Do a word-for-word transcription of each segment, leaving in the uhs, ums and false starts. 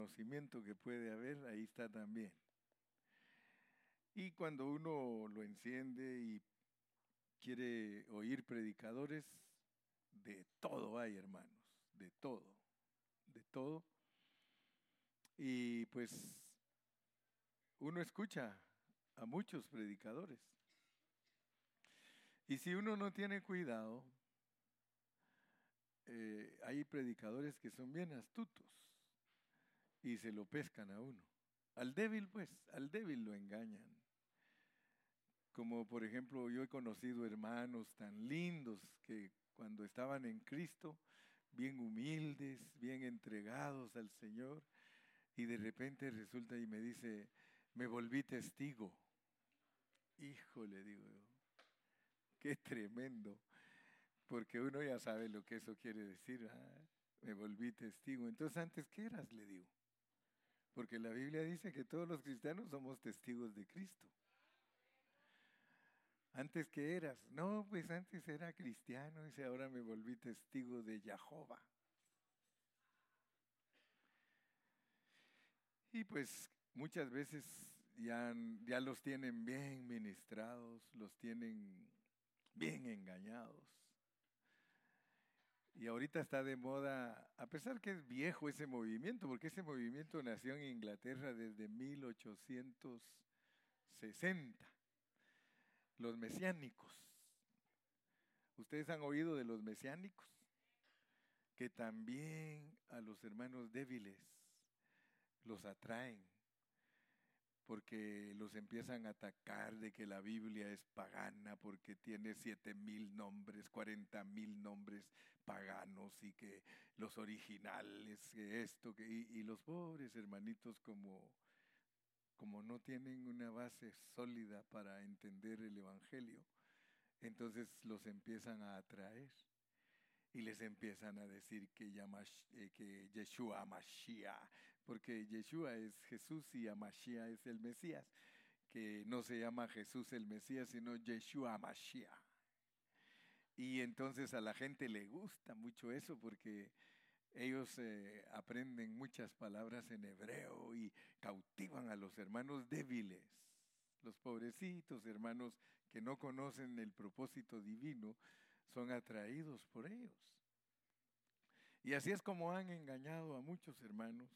conocimiento que puede haber, ahí está también. Y cuando uno lo enciende y quiere oír predicadores, de todo hay, hermanos, de todo, de todo. Y pues uno escucha a muchos predicadores. Y si uno no tiene cuidado, eh, hay predicadores que son bien astutos y se lo pescan a uno. Al débil, pues, al débil lo engañan. Como por ejemplo, yo he conocido hermanos tan lindos que cuando estaban en Cristo, bien humildes, bien entregados al Señor, y de repente resulta y me dice, me volví testigo. Híjole, digo yo, qué tremendo, porque uno ya sabe lo que eso quiere decir, ah, me volví testigo. Entonces, ¿antes qué eras? Le digo, porque la Biblia dice que todos los cristianos somos testigos de Cristo. ¿Antes qué eras? No, pues antes era cristiano, y ahora me volví testigo de Jehová. Y pues muchas veces ya, ya los tienen bien ministrados, los tienen bien engañados. Y ahorita está de moda, a pesar que es viejo ese movimiento, porque ese movimiento nació en Inglaterra desde mil ochocientos sesenta, los mesiánicos. ¿Ustedes han oído de los mesiánicos? Que también a los hermanos débiles los atraen, porque los empiezan a atacar de que la Biblia es pagana, porque tiene siete mil nombres, cuarenta mil nombres paganos, y que los originales, que esto, que, y, y los pobres hermanitos como, como no tienen una base sólida para entender el Evangelio, entonces los empiezan a atraer. Y les empiezan a decir que, Yamash, eh, que Yeshua Mashiach, porque Yeshua es Jesús y Mashiach es el Mesías, que no se llama Jesús el Mesías, sino Yeshua Mashiach. Y entonces a la gente le gusta mucho eso porque ellos eh, aprenden muchas palabras en hebreo y cautivan a los hermanos débiles. Los pobrecitos hermanos que no conocen el propósito divino son atraídos por ellos. Y así es como han engañado a muchos hermanos.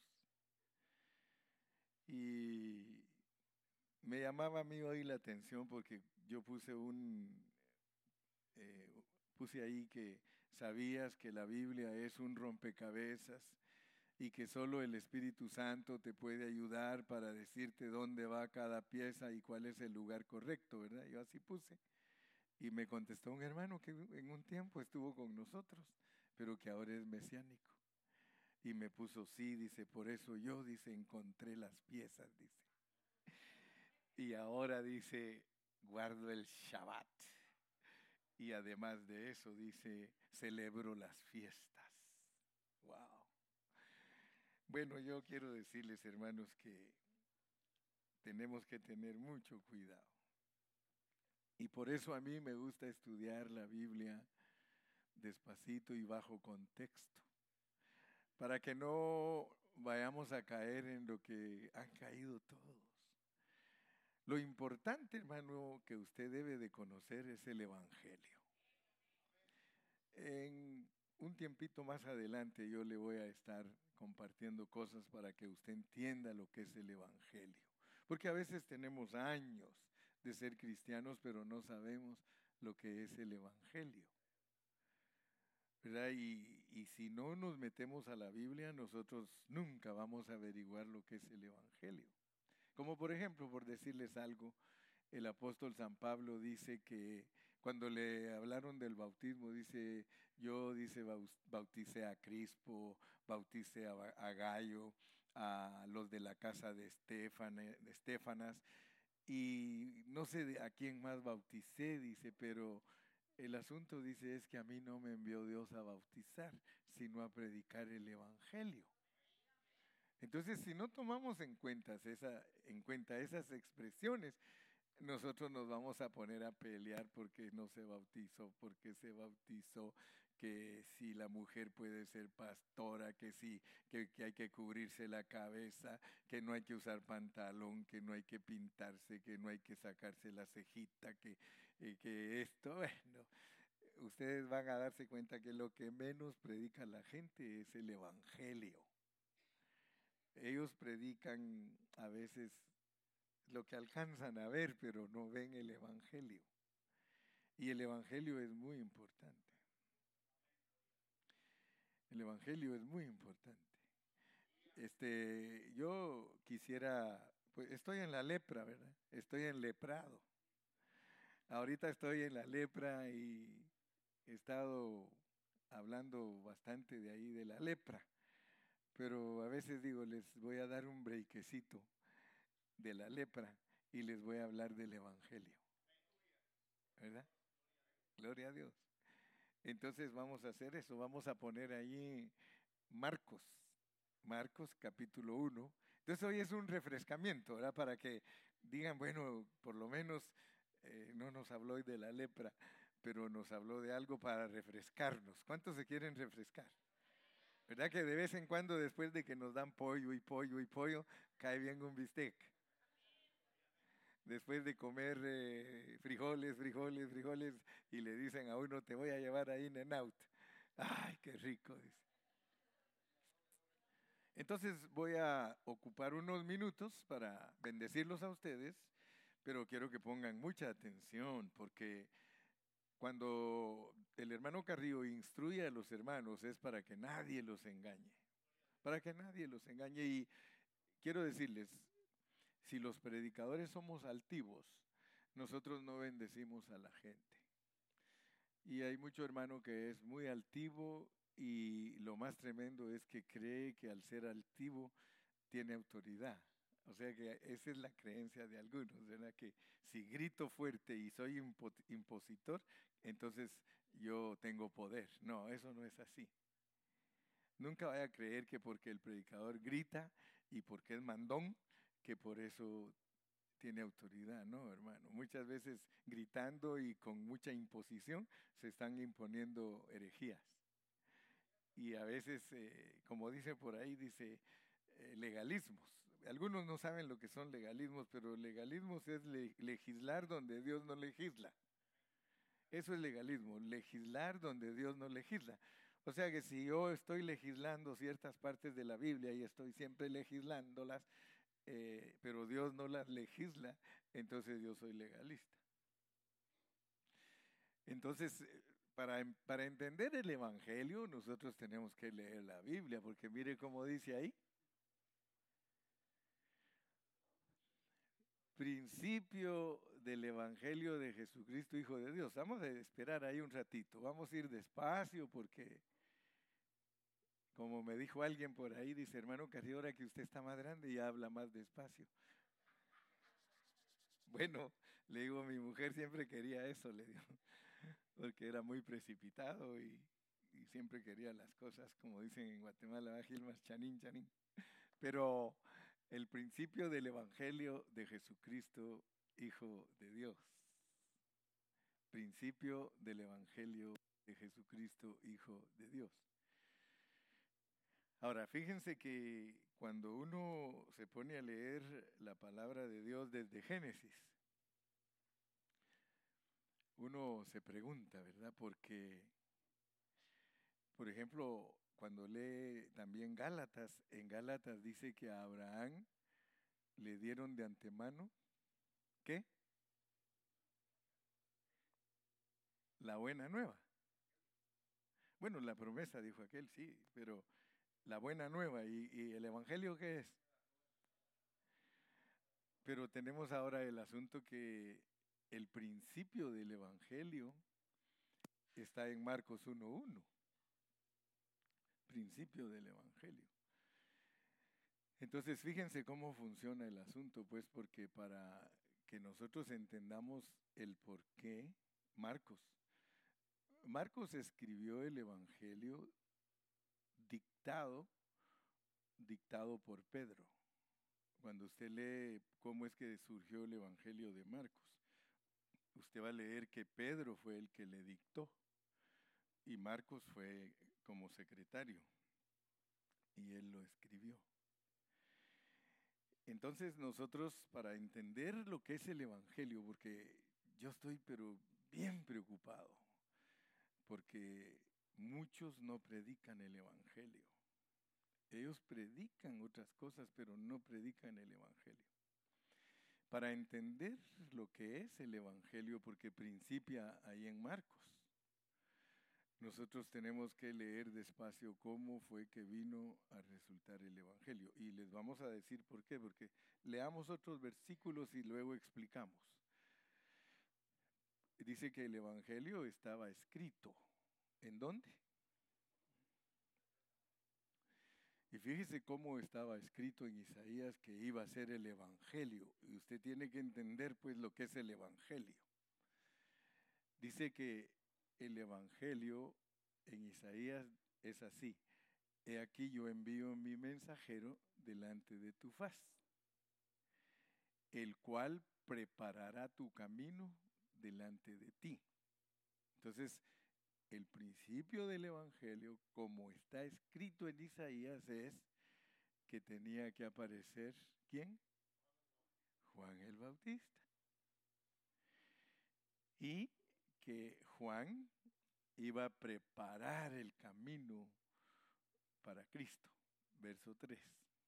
Y me llamaba a mí hoy la atención porque yo puse un, eh, puse ahí que sabías que la Biblia es un rompecabezas y que solo el Espíritu Santo te puede ayudar para decirte dónde va cada pieza y cuál es el lugar correcto, ¿verdad? Yo así puse. Y me contestó un hermano que en un tiempo estuvo con nosotros, pero que ahora es mesiánico. Y me puso, sí, dice, por eso yo, dice, encontré las piezas, dice. Y ahora dice, guardo el Shabbat. Y además de eso, dice, celebro las fiestas. Wow. Bueno, yo quiero decirles, hermanos, que tenemos que tener mucho cuidado. Y por eso a mí me gusta estudiar la Biblia despacito y bajo contexto, para que no vayamos a caer en lo que han caído todos. Lo importante, hermano, que usted debe de conocer es el Evangelio. En un tiempito más adelante yo le voy a estar compartiendo cosas para que usted entienda lo que es el Evangelio. Porque a veces tenemos años de ser cristianos, pero no sabemos lo que es el Evangelio. ¿Verdad? Y, y si no nos metemos a la Biblia, nosotros nunca vamos a averiguar lo que es el Evangelio. Como por ejemplo, por decirles algo, el apóstol San Pablo dice que cuando le hablaron del bautismo, dice, yo, dice, baus- bauticé a Crispo, bauticé a, Ba- a Gallo, a los de la casa de, Estefane- de Estefanas, y no sé de a quién más bauticé, dice, pero el asunto, dice, es que a mí no me envió Dios a bautizar, sino a predicar el Evangelio. Entonces, si no tomamos en cuenta, esa, en cuenta esas expresiones, nosotros nos vamos a poner a pelear porque no se bautizó, porque se bautizó, que si la mujer puede ser pastora, que sí, que, que hay que cubrirse la cabeza, que no hay que usar pantalón, que no hay que pintarse, que no hay que sacarse la cejita, que, eh, que esto, bueno, ustedes van a darse cuenta que lo que menos predica la gente es el evangelio. Ellos predican a veces lo que alcanzan a ver, pero no ven el evangelio. Y el evangelio es muy importante. El evangelio es muy importante. Este, yo quisiera, pues estoy en la lepra, ¿verdad? Estoy enleprado. Ahorita estoy en la lepra y he estado hablando bastante de ahí de la lepra, pero a veces digo, les voy a dar un breakecito de la lepra y les voy a hablar del evangelio, ¿verdad? Gloria a Dios. Entonces vamos a hacer eso, vamos a poner ahí Marcos, Marcos capítulo uno. Entonces hoy es un refrescamiento, ¿verdad? Para que digan, bueno, por lo menos eh, no nos habló hoy de la lepra, pero nos habló de algo para refrescarnos. ¿Cuántos se quieren refrescar? ¿Verdad que de vez en cuando después de que nos dan pollo y pollo y pollo, cae bien un bistec? Después de comer eh, frijoles, frijoles, frijoles, y le dicen a uno, te voy a llevar a In-N-Out. ¡Ay, qué rico! Dice. Entonces voy a ocupar unos minutos para bendecirlos a ustedes, pero quiero que pongan mucha atención, porque cuando el hermano Carrillo instruye a los hermanos es para que nadie los engañe, para que nadie los engañe. Y quiero decirles, si los predicadores somos altivos, nosotros no bendecimos a la gente. Y hay mucho hermano que es muy altivo y lo más tremendo es que cree que al ser altivo tiene autoridad. O sea que esa es la creencia de algunos, ¿verdad? Que si grito fuerte y soy impo impositor, entonces yo tengo poder. No, eso no es así. Nunca vaya a creer que porque el predicador grita y porque es mandón, que por eso tiene autoridad, no, hermano. Muchas veces gritando y con mucha imposición se están imponiendo herejías. Y a veces, eh, como dice por ahí, dice eh, legalismos. Algunos no saben lo que son legalismos, pero legalismos es le legislar donde Dios no legisla. Eso es legalismo, legislar donde Dios no legisla. O sea que si yo estoy legislando ciertas partes de la Biblia y estoy siempre legislándolas, eh, pero Dios no las legisla, entonces yo soy legalista. Entonces, para, para entender el Evangelio, nosotros tenemos que leer la Biblia, porque mire cómo dice ahí. Principio del Evangelio de Jesucristo, Hijo de Dios. Vamos a esperar ahí un ratito, vamos a ir despacio porque, como me dijo alguien por ahí, dice, hermano Carrillo, ahora que usted está más grande y habla más despacio. Bueno, le digo, mi mujer siempre quería eso, le digo, porque era muy precipitado y, y siempre quería las cosas, como dicen en Guatemala, Gilmas, chanín, chanín. Pero el principio del Evangelio de Jesucristo, Hijo de Dios. Principio del Evangelio de Jesucristo, Hijo de Dios. Ahora, fíjense que cuando uno se pone a leer la palabra de Dios desde Génesis, uno se pregunta, ¿verdad? Porque, por ejemplo, cuando lee también Gálatas, en Gálatas dice que a Abraham le dieron de antemano, ¿qué? La buena nueva. Bueno, la promesa, dijo aquel, sí, pero la buena nueva. ¿Y, y el Evangelio qué es? Pero tenemos ahora el asunto que el principio del Evangelio está en Marcos uno uno. Principio del Evangelio. Entonces, fíjense cómo funciona el asunto, pues, porque para que nosotros entendamos el por qué, Marcos, Marcos escribió el Evangelio dictado, dictado por Pedro. Cuando usted lee cómo es que surgió el Evangelio de Marcos, usted va a leer que Pedro fue el que le dictó. y Marcos fue como secretario y él lo escribió. Entonces nosotros, para entender lo que es el Evangelio, porque yo estoy pero bien preocupado, porque muchos no predican el Evangelio. Ellos predican otras cosas, pero no predican el Evangelio. Para entender lo que es el Evangelio, porque principia ahí en Marcos, nosotros tenemos que leer despacio cómo fue que vino a resultar el Evangelio. Y les vamos a decir por qué, porque leamos otros versículos y luego explicamos. Dice que el Evangelio estaba escrito. ¿En dónde? Y fíjese cómo estaba escrito en Isaías que iba a ser el Evangelio. Y usted tiene que entender pues lo que es el Evangelio. Dice que el Evangelio en Isaías es así. He aquí yo envío mi mensajero delante de tu faz, el cual preparará tu camino delante de ti. Entonces, el principio del Evangelio, como está escrito en Isaías, es que tenía que aparecer, ¿quién? Juan el Bautista. Y que Juan iba a preparar el camino para Cristo. Verso tres.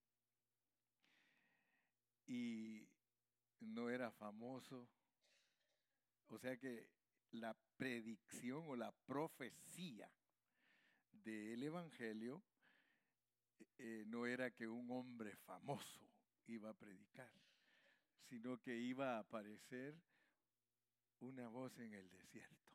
Y no era famoso. O sea que la predicción o la profecía del Evangelio eh, no era que un hombre famoso iba a predicar, sino que iba a aparecer una voz en el desierto.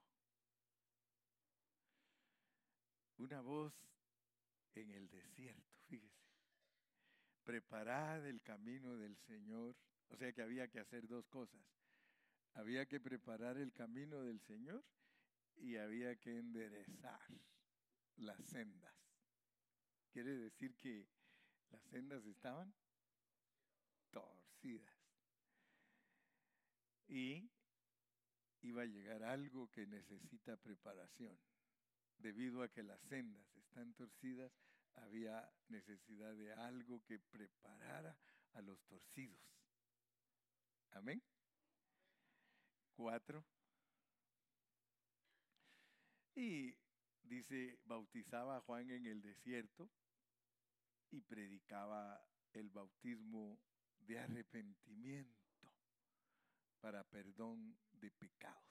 Una voz en el desierto, fíjese. Preparad el camino del Señor. O sea que había que hacer dos cosas. Había que preparar el camino del Señor y había que enderezar las sendas. Quiere decir que las sendas estaban torcidas. Y iba a llegar algo que necesita preparación. Debido a que las sendas están torcidas, había necesidad de algo que preparara a los torcidos. Amén. Cuatro. Y dice, bautizaba a Juan en el desierto y predicaba el bautismo de arrepentimiento para perdón de pecados.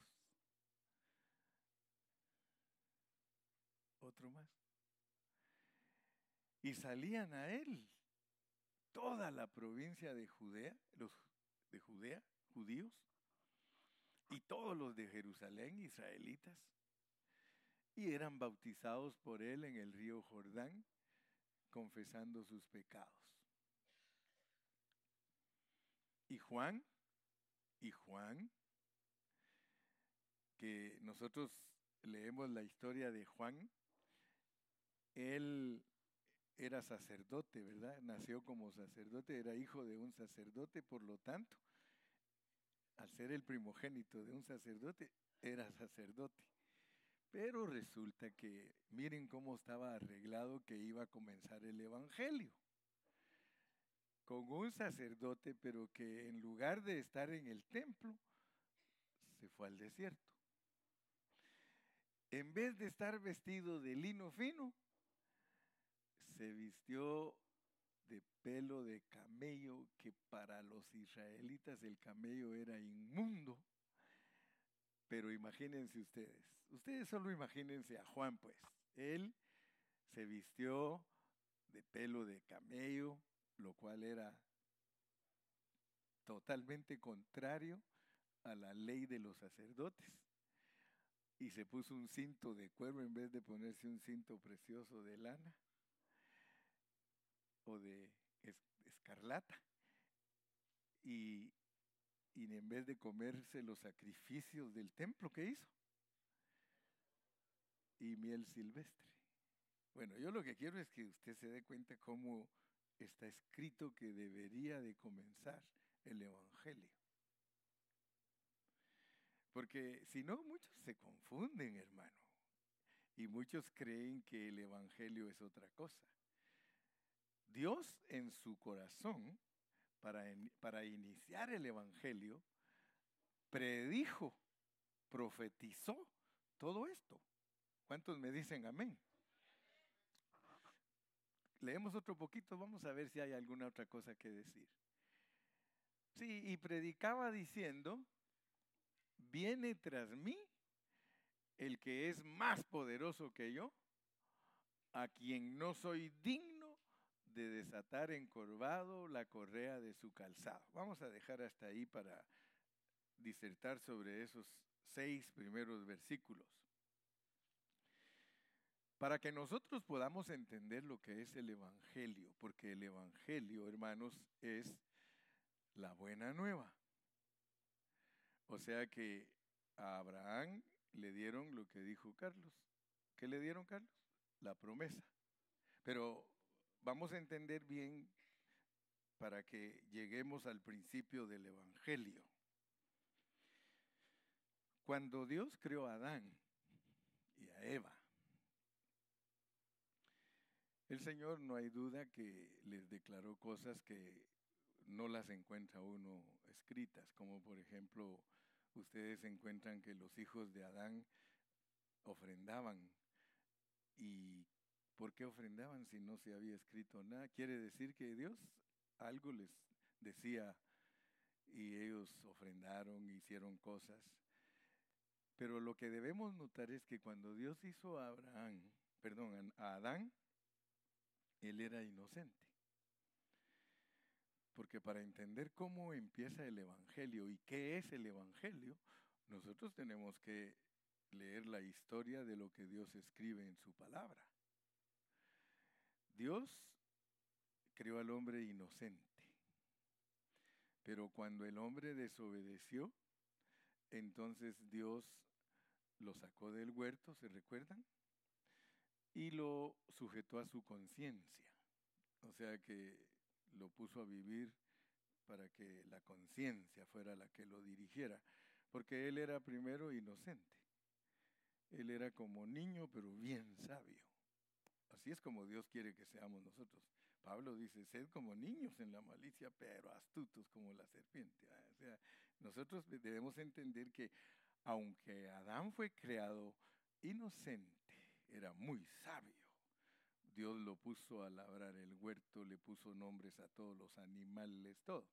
Otro más. Y salían a él toda la provincia de Judea, los de Judea, judíos, y todos los de Jerusalén, israelitas, y eran bautizados por él en el río Jordán, confesando sus pecados. Y Juan, y Juan, que nosotros leemos la historia de Juan, él era sacerdote, ¿verdad? Nació como sacerdote, era hijo de un sacerdote, por lo tanto, al ser el primogénito de un sacerdote, era sacerdote. Pero resulta que, miren cómo estaba arreglado que iba a comenzar el Evangelio. Con un sacerdote, pero que en lugar de estar en el templo, se fue al desierto. En vez de estar vestido de lino fino, se vistió de pelo de camello, que para los israelitas el camello era inmundo. Pero imagínense ustedes, ustedes solo imagínense a Juan, pues. Él se vistió de pelo de camello, lo cual era totalmente contrario a la ley de los sacerdotes. Y se puso un cinto de cuero en vez de ponerse un cinto precioso de lana o de escarlata. Y, y en vez de comerse los sacrificios del templo, ¿qué hizo? Y miel silvestre. Bueno, yo lo que quiero es que usted se dé cuenta cómo está escrito que debería de comenzar el Evangelio. Porque si no, muchos se confunden, hermano. y muchos creen que el evangelio es otra cosa. Dios en su corazón, para, para iniciar el evangelio, predijo, profetizó todo esto. ¿Cuántos me dicen amén? Leemos otro poquito, vamos a ver si hay alguna otra cosa que decir. Sí, y predicaba diciendo, viene tras mí el que es más poderoso que yo, a quien no soy digno de desatar encorvado la correa de su calzado. Vamos a dejar hasta ahí para disertar sobre esos seis primeros versículos. Para que nosotros podamos entender lo que es el evangelio, porque el evangelio, hermanos, es la buena nueva. O sea que a Abraham le dieron lo que dijo Carlos. ¿Qué le dieron, Carlos? La promesa. Pero vamos a entender bien para que lleguemos al principio del evangelio. Cuando Dios creó a Adán y a Eva, el Señor no hay duda que les declaró cosas que no las encuentra uno escritas, como por ejemplo, ustedes encuentran que los hijos de Adán ofrendaban. ¿Y por qué ofrendaban si no se había escrito nada? Quiere decir que Dios algo les decía y ellos ofrendaron, hicieron cosas. Pero lo que debemos notar es que cuando Dios hizo a Abraham, perdón, a Adán, él era inocente. Porque para entender cómo empieza el evangelio y qué es el evangelio, nosotros tenemos que leer la historia de lo que Dios escribe en su palabra. Dios creó al hombre inocente, pero cuando el hombre desobedeció, entonces Dios lo sacó del huerto, ¿se recuerdan? Y lo sujetó a su conciencia, o sea que lo puso a vivir para que la conciencia fuera la que lo dirigiera, porque él era primero inocente. Él era como niño, pero bien sabio. Así es como Dios quiere que seamos nosotros. Pablo dice, sed como niños en la malicia, pero astutos como la serpiente. O sea, nosotros debemos entender que aunque Adán fue creado inocente, era muy sabio. Dios lo puso a labrar el huerto, le puso nombres a todos los animales, todo.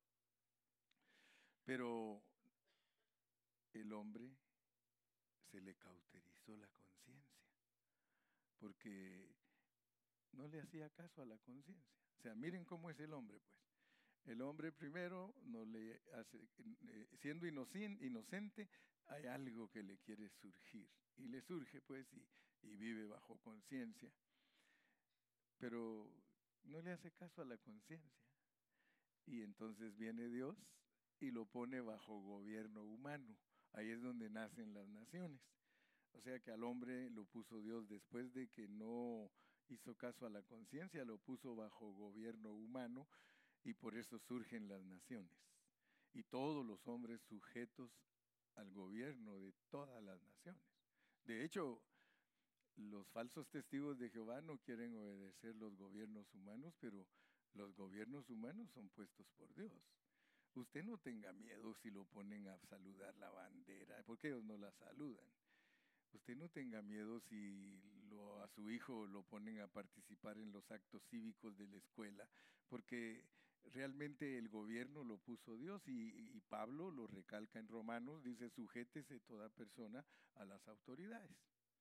Pero el hombre se le cauterizó la conciencia, porque no le hacía caso a la conciencia. O sea, miren cómo es el hombre, pues. El hombre primero no le hace, eh, siendo inocente, inocente, hay algo que le quiere surgir. Y le surge, pues, y, y vive bajo conciencia. Pero no le hace caso a la conciencia. Y entonces viene Dios y lo pone bajo gobierno humano. Ahí es donde nacen las naciones. O sea que al hombre lo puso Dios después de que no hizo caso a la conciencia, lo puso bajo gobierno humano y por eso surgen las naciones. Y todos los hombres sujetos al gobierno de todas las naciones. De hecho, los falsos testigos de Jehová no quieren obedecer los gobiernos humanos, pero los gobiernos humanos son puestos por Dios. Usted no tenga miedo si lo ponen a saludar la bandera, porque ellos no la saludan. Usted no tenga miedo si lo, a su hijo lo ponen a participar en los actos cívicos de la escuela, porque realmente el gobierno lo puso Dios y, y Pablo lo recalca en Romanos, dice, sujétese toda persona a las autoridades.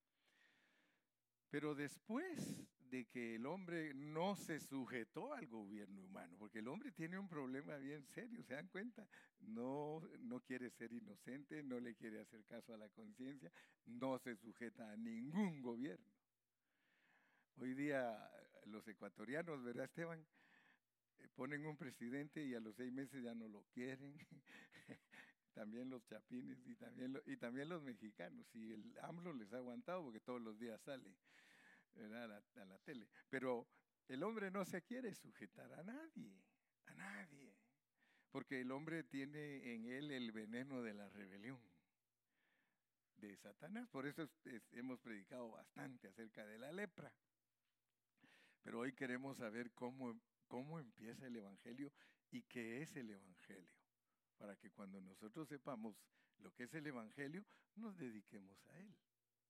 Pero después de que el hombre no se sujetó al gobierno humano, porque el hombre tiene un problema bien serio, ¿se dan cuenta? No, no quiere ser inocente, no le quiere hacer caso a la conciencia, no se sujeta a ningún gobierno. Hoy día los ecuatorianos, ¿verdad, Esteban? Eh, ponen un presidente y a los seis meses ya no lo quieren. También los chapines y también, lo, y también los mexicanos. Y el AMLO les ha aguantado porque todos los días sale, ¿verdad? A, la, a la tele. Pero el hombre no se quiere sujetar a nadie, a nadie. Porque el hombre tiene en él el veneno de la rebelión. de Satanás. Por eso es, es, hemos predicado bastante acerca de la lepra. Pero hoy queremos saber cómo, cómo empieza el Evangelio y qué es el Evangelio, para que cuando nosotros sepamos lo que es el Evangelio, nos dediquemos a él.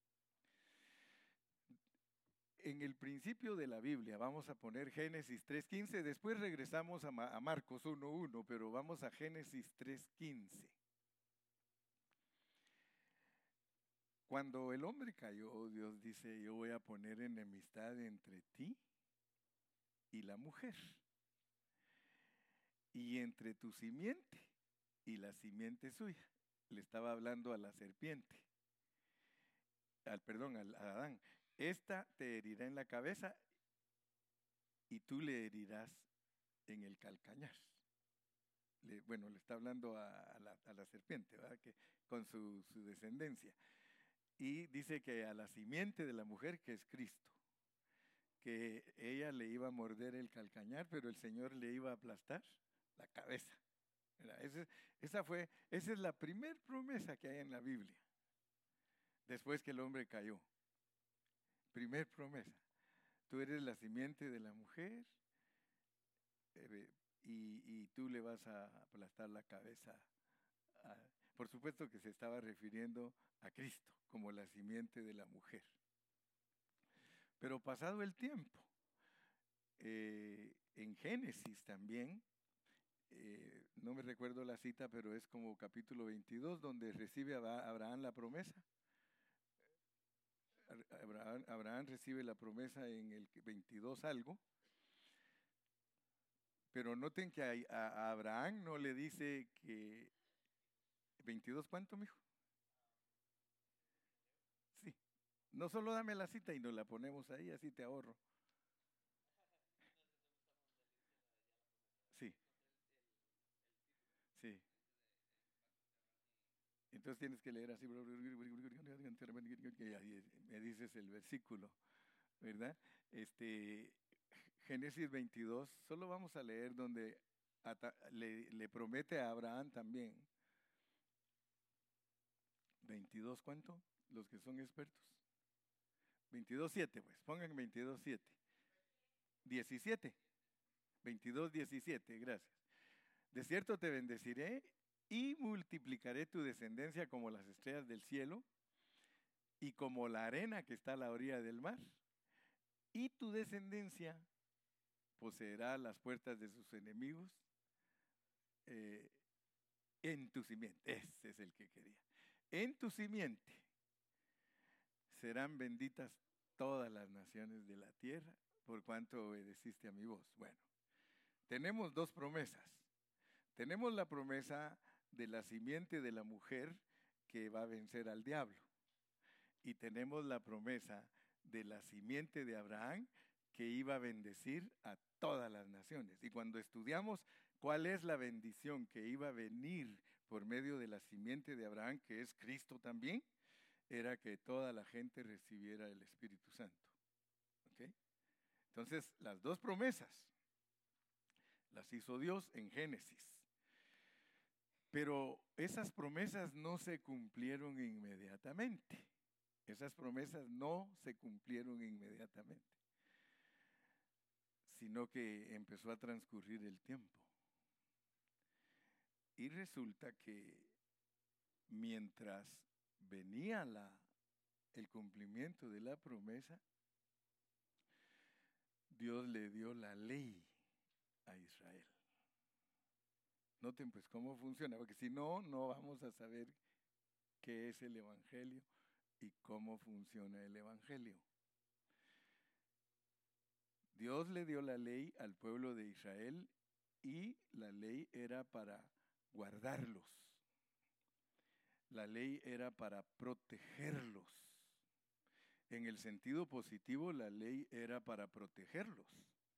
En el principio de la Biblia, vamos a poner Génesis tres quince, después regresamos a, Ma- a Marcos uno uno, pero vamos a Génesis tres quince. Cuando el hombre cayó, Dios dice, yo voy a poner enemistad entre ti y la mujer, y entre tu simiente y la simiente suya. Le estaba hablando a la serpiente, al perdón, al, a Adán. Esta te herirá en la cabeza y tú le herirás en el calcañar. Le, bueno, le está hablando a, a, la, a la serpiente, ¿verdad? Que, con su, su descendencia. Y dice que a la simiente de la mujer, que es Cristo, que ella le iba a morder el calcañar, pero el Señor le iba a aplastar la cabeza. Esa, esa, fue, esa es la primera promesa que hay en la Biblia, después que el hombre cayó. Primer promesa. Tú eres la simiente de la mujer eh, y, y tú le vas a aplastar la cabeza. A, por supuesto que se estaba refiriendo a Cristo como la simiente de la mujer. Pero pasado el tiempo, eh, en Génesis también, eh, no me recuerdo la cita, pero es como capítulo veintidós, donde recibe a Abraham la promesa. Abraham, Abraham recibe la promesa en el veintidós algo, pero noten que a, a Abraham no le dice que... ¿veintidós cuánto, mijo? Sí. No solo dame la cita y nos la ponemos ahí, así te ahorro. Sí. Sí. Entonces tienes que leer así, y me dices el versículo, ¿verdad? Este, Génesis veintidós, solo vamos a leer donde ata, le, le promete a Abraham también. ¿veintidós cuánto? Los que son expertos. veintidós siete, pues, pongan veintidós siete. diecisiete. veintidós diecisiete, gracias. De cierto te bendeciré y multiplicaré tu descendencia como las estrellas del cielo y como la arena que está a la orilla del mar. Y tu descendencia poseerá las puertas de sus enemigos eh, en tu simiente. Ese es el que quería. En tu simiente serán benditas todas las naciones de la tierra por cuanto obedeciste a mi voz. Bueno, tenemos dos promesas. Tenemos la promesa de la simiente de la mujer que va a vencer al diablo. Y tenemos la promesa de la simiente de Abraham que iba a bendecir a todas las naciones. Y cuando estudiamos cuál es la bendición que iba a venir por medio de la simiente de Abraham, que es Cristo también, era que toda la gente recibiera el Espíritu Santo. ¿Okay? Entonces, las dos promesas las hizo Dios en Génesis. Pero esas promesas no se cumplieron inmediatamente. Esas promesas no se cumplieron inmediatamente, sino que empezó a transcurrir el tiempo. Y resulta que mientras venía la, el cumplimiento de la promesa, Dios le dio la ley a Israel. Noten pues cómo funciona, porque si no, no vamos a saber qué es el Evangelio y cómo funciona el Evangelio. Dios le dio la ley al pueblo de Israel y la ley era para guardarlos. La ley era para protegerlos. En el sentido positivo, la ley era para protegerlos.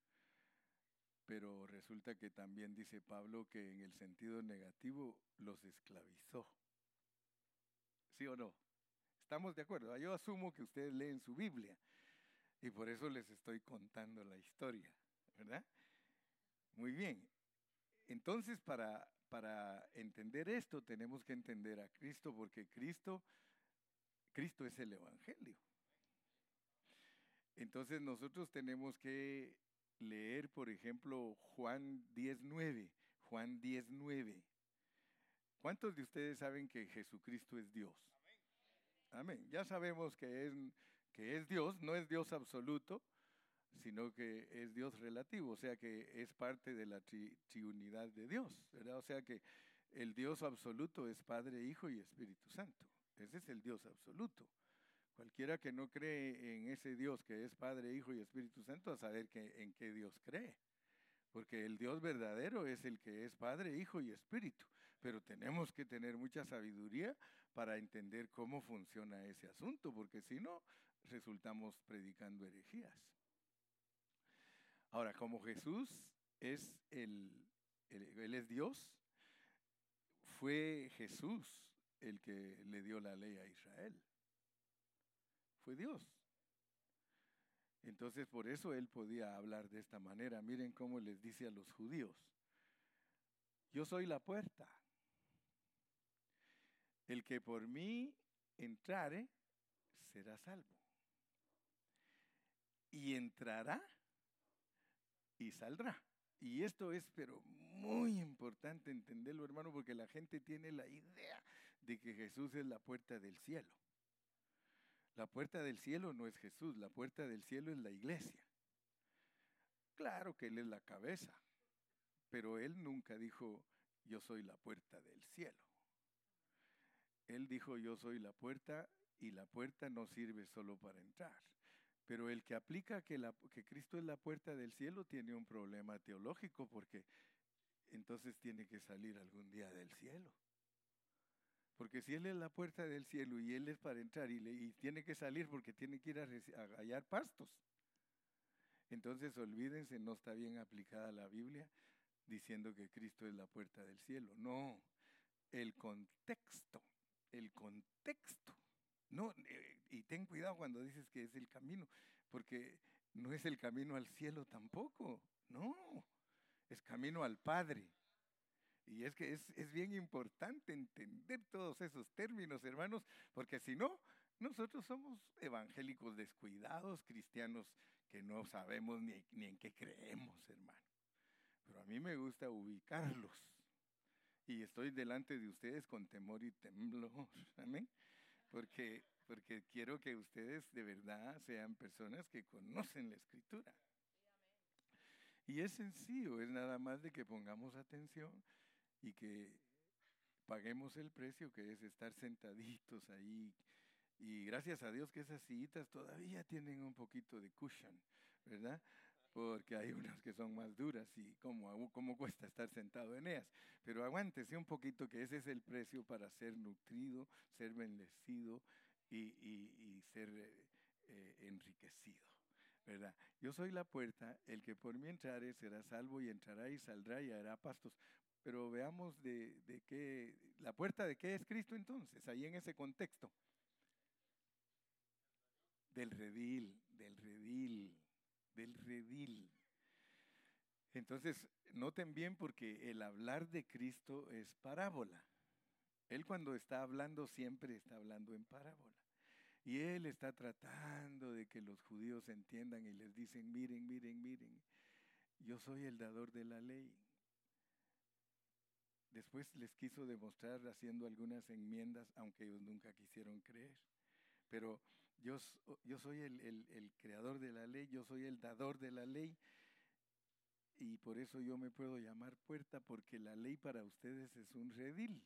Pero resulta que también dice Pablo que en el sentido negativo los esclavizó. ¿Sí o no? ¿Estamos de acuerdo? Yo asumo que ustedes leen su Biblia y por eso les estoy contando la historia, ¿verdad? Muy bien. Entonces, para, para entender esto tenemos que entender a Cristo, porque Cristo Cristo es el Evangelio. Entonces nosotros tenemos que leer, por ejemplo, Juan diez nueve. Juan diez nueve. ¿Cuántos de ustedes saben que Jesucristo es Dios? Amén. Ya sabemos que es, que es Dios, no es Dios absoluto, sino que es Dios relativo, o sea que es parte de la tri, triunidad de Dios, ¿verdad? O sea que el Dios absoluto es Padre, Hijo y Espíritu Santo. Ese es el Dios absoluto. Cualquiera que no cree en ese Dios que es Padre, Hijo y Espíritu Santo, a saber que, en qué Dios cree. Porque el Dios verdadero es el que es Padre, Hijo y Espíritu. Pero tenemos que tener mucha sabiduría para entender cómo funciona ese asunto, porque si no, resultamos predicando herejías. Ahora, como Jesús es el, el, Él es Dios, fue Jesús el que le dio la ley a Israel. Fue Dios. Entonces, por eso Él podía hablar de esta manera. Miren cómo les dice a los judíos: yo soy la puerta. El que por mí entrare, será salvo. Y entrará y saldrá. Y esto es, pero muy importante entenderlo, hermano, porque la gente tiene la idea de que Jesús es la puerta del cielo. La puerta del cielo no es Jesús, la puerta del cielo es la iglesia. Claro que Él es la cabeza, pero Él nunca dijo, yo soy la puerta del cielo. Él dijo, yo soy la puerta, y la puerta no sirve solo para entrar. Pero el que aplica que, la, que Cristo es la puerta del cielo tiene un problema teológico, porque entonces tiene que salir algún día del cielo. Porque si Él es la puerta del cielo y Él es para entrar y, le, y tiene que salir porque tiene que ir a, a hallar pastos, entonces olvídense, no está bien aplicada la Biblia diciendo que Cristo es la puerta del cielo. No, el contexto, el contexto. No, eh, y ten cuidado cuando dices que es el camino, porque no es el camino al cielo tampoco, no, es camino al Padre. Y es que es, es bien importante entender todos esos términos, hermanos, porque si no, nosotros somos evangélicos descuidados, cristianos que no sabemos ni, ni en qué creemos, hermano. Pero a mí me gusta ubicarlos. Y estoy delante de ustedes con temor y temblor, amén. Porque, porque quiero que ustedes de verdad sean personas que conocen la Escritura. Y es sencillo, es nada más de que pongamos atención y que paguemos el precio, que es estar sentaditos ahí. Y gracias a Dios que esas sillitas todavía tienen un poquito de cushion, ¿verdad? Porque hay unas que son más duras y cómo, cómo cuesta estar sentado en ellas. Pero aguántese un poquito, que ese es el precio para ser nutrido, ser bendecido y, y, y ser eh, eh, enriquecido, ¿verdad? Yo soy la puerta, el que por mí entrare será salvo, y entrará y saldrá y hará pastos. Pero veamos de, de qué, la puerta de qué es Cristo entonces, ahí en ese contexto. Del redil, del redil, del redil. Entonces, noten bien, porque el hablar de Cristo es parábola. Él cuando está hablando siempre está hablando en parábola. Y Él está tratando de que los judíos entiendan y les dicen, miren, miren, miren, yo soy el dador de la ley. Después les quiso demostrar haciendo algunas enmiendas, aunque ellos nunca quisieron creer. Pero yo, yo soy el, el, el creador de la ley, yo soy el dador de la ley. Y por eso yo me puedo llamar puerta, porque la ley para ustedes es un redil.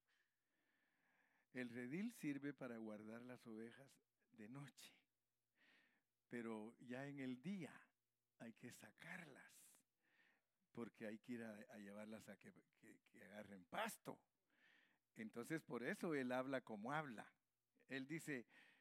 El redil sirve para guardar las ovejas de noche, pero ya en el día hay que sacarlas, porque hay que ir a, a llevarlas a que, que, que agarren pasto. Entonces por eso Él habla como habla. Él dice,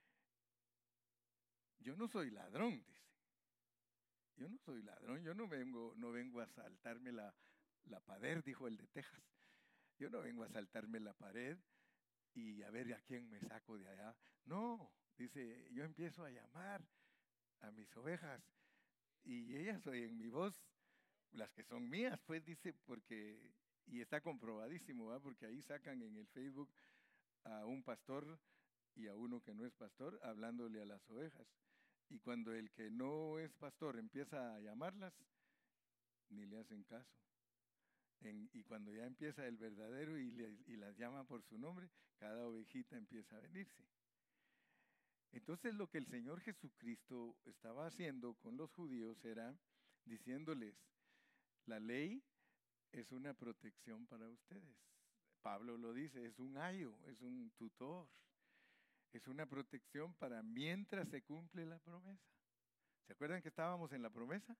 yo no soy ladrón, dice. Yo no soy ladrón, yo no vengo, no vengo a saltarme la, la pared, dijo el de Texas. Yo no vengo a saltarme la pared y a ver a quién me saco de allá. No, dice, yo empiezo a llamar a mis ovejas y ellas oyen mi voz, las que son mías, pues dice, porque, y está comprobadísimo, ¿va? Porque ahí sacan en el Facebook a un pastor y a uno que no es pastor hablándole a las ovejas. Y cuando el que no es pastor empieza a llamarlas, ni le hacen caso. En, y cuando ya empieza el verdadero y, le, y las llama por su nombre, cada ovejita empieza a venirse. Entonces lo que el Señor Jesucristo estaba haciendo con los judíos era diciéndoles, la ley es una protección para ustedes. Pablo lo dice, es un ayo, es un tutor, es una protección para mientras se cumple la promesa. ¿Se acuerdan que estábamos en la promesa?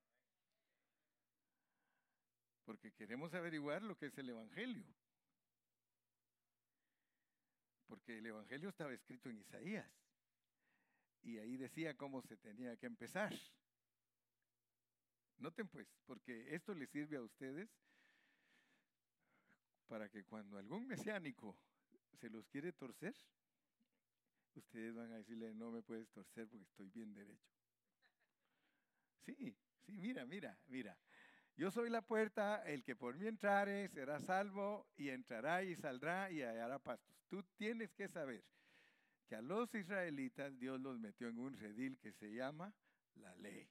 Porque queremos averiguar lo que es el Evangelio. Porque el Evangelio estaba escrito en Isaías. Y ahí decía cómo se tenía que empezar. Noten pues, porque esto les sirve a ustedes para que cuando algún mesiánico se los quiere torcer, ustedes van a decirle, no me puedes torcer porque estoy bien derecho. Sí, sí, mira, mira, mira. Yo soy la puerta, el que por mí entrare será salvo y entrará y saldrá y hallará pastos. Tú tienes que saber que a los israelitas Dios los metió en un redil que se llama la ley.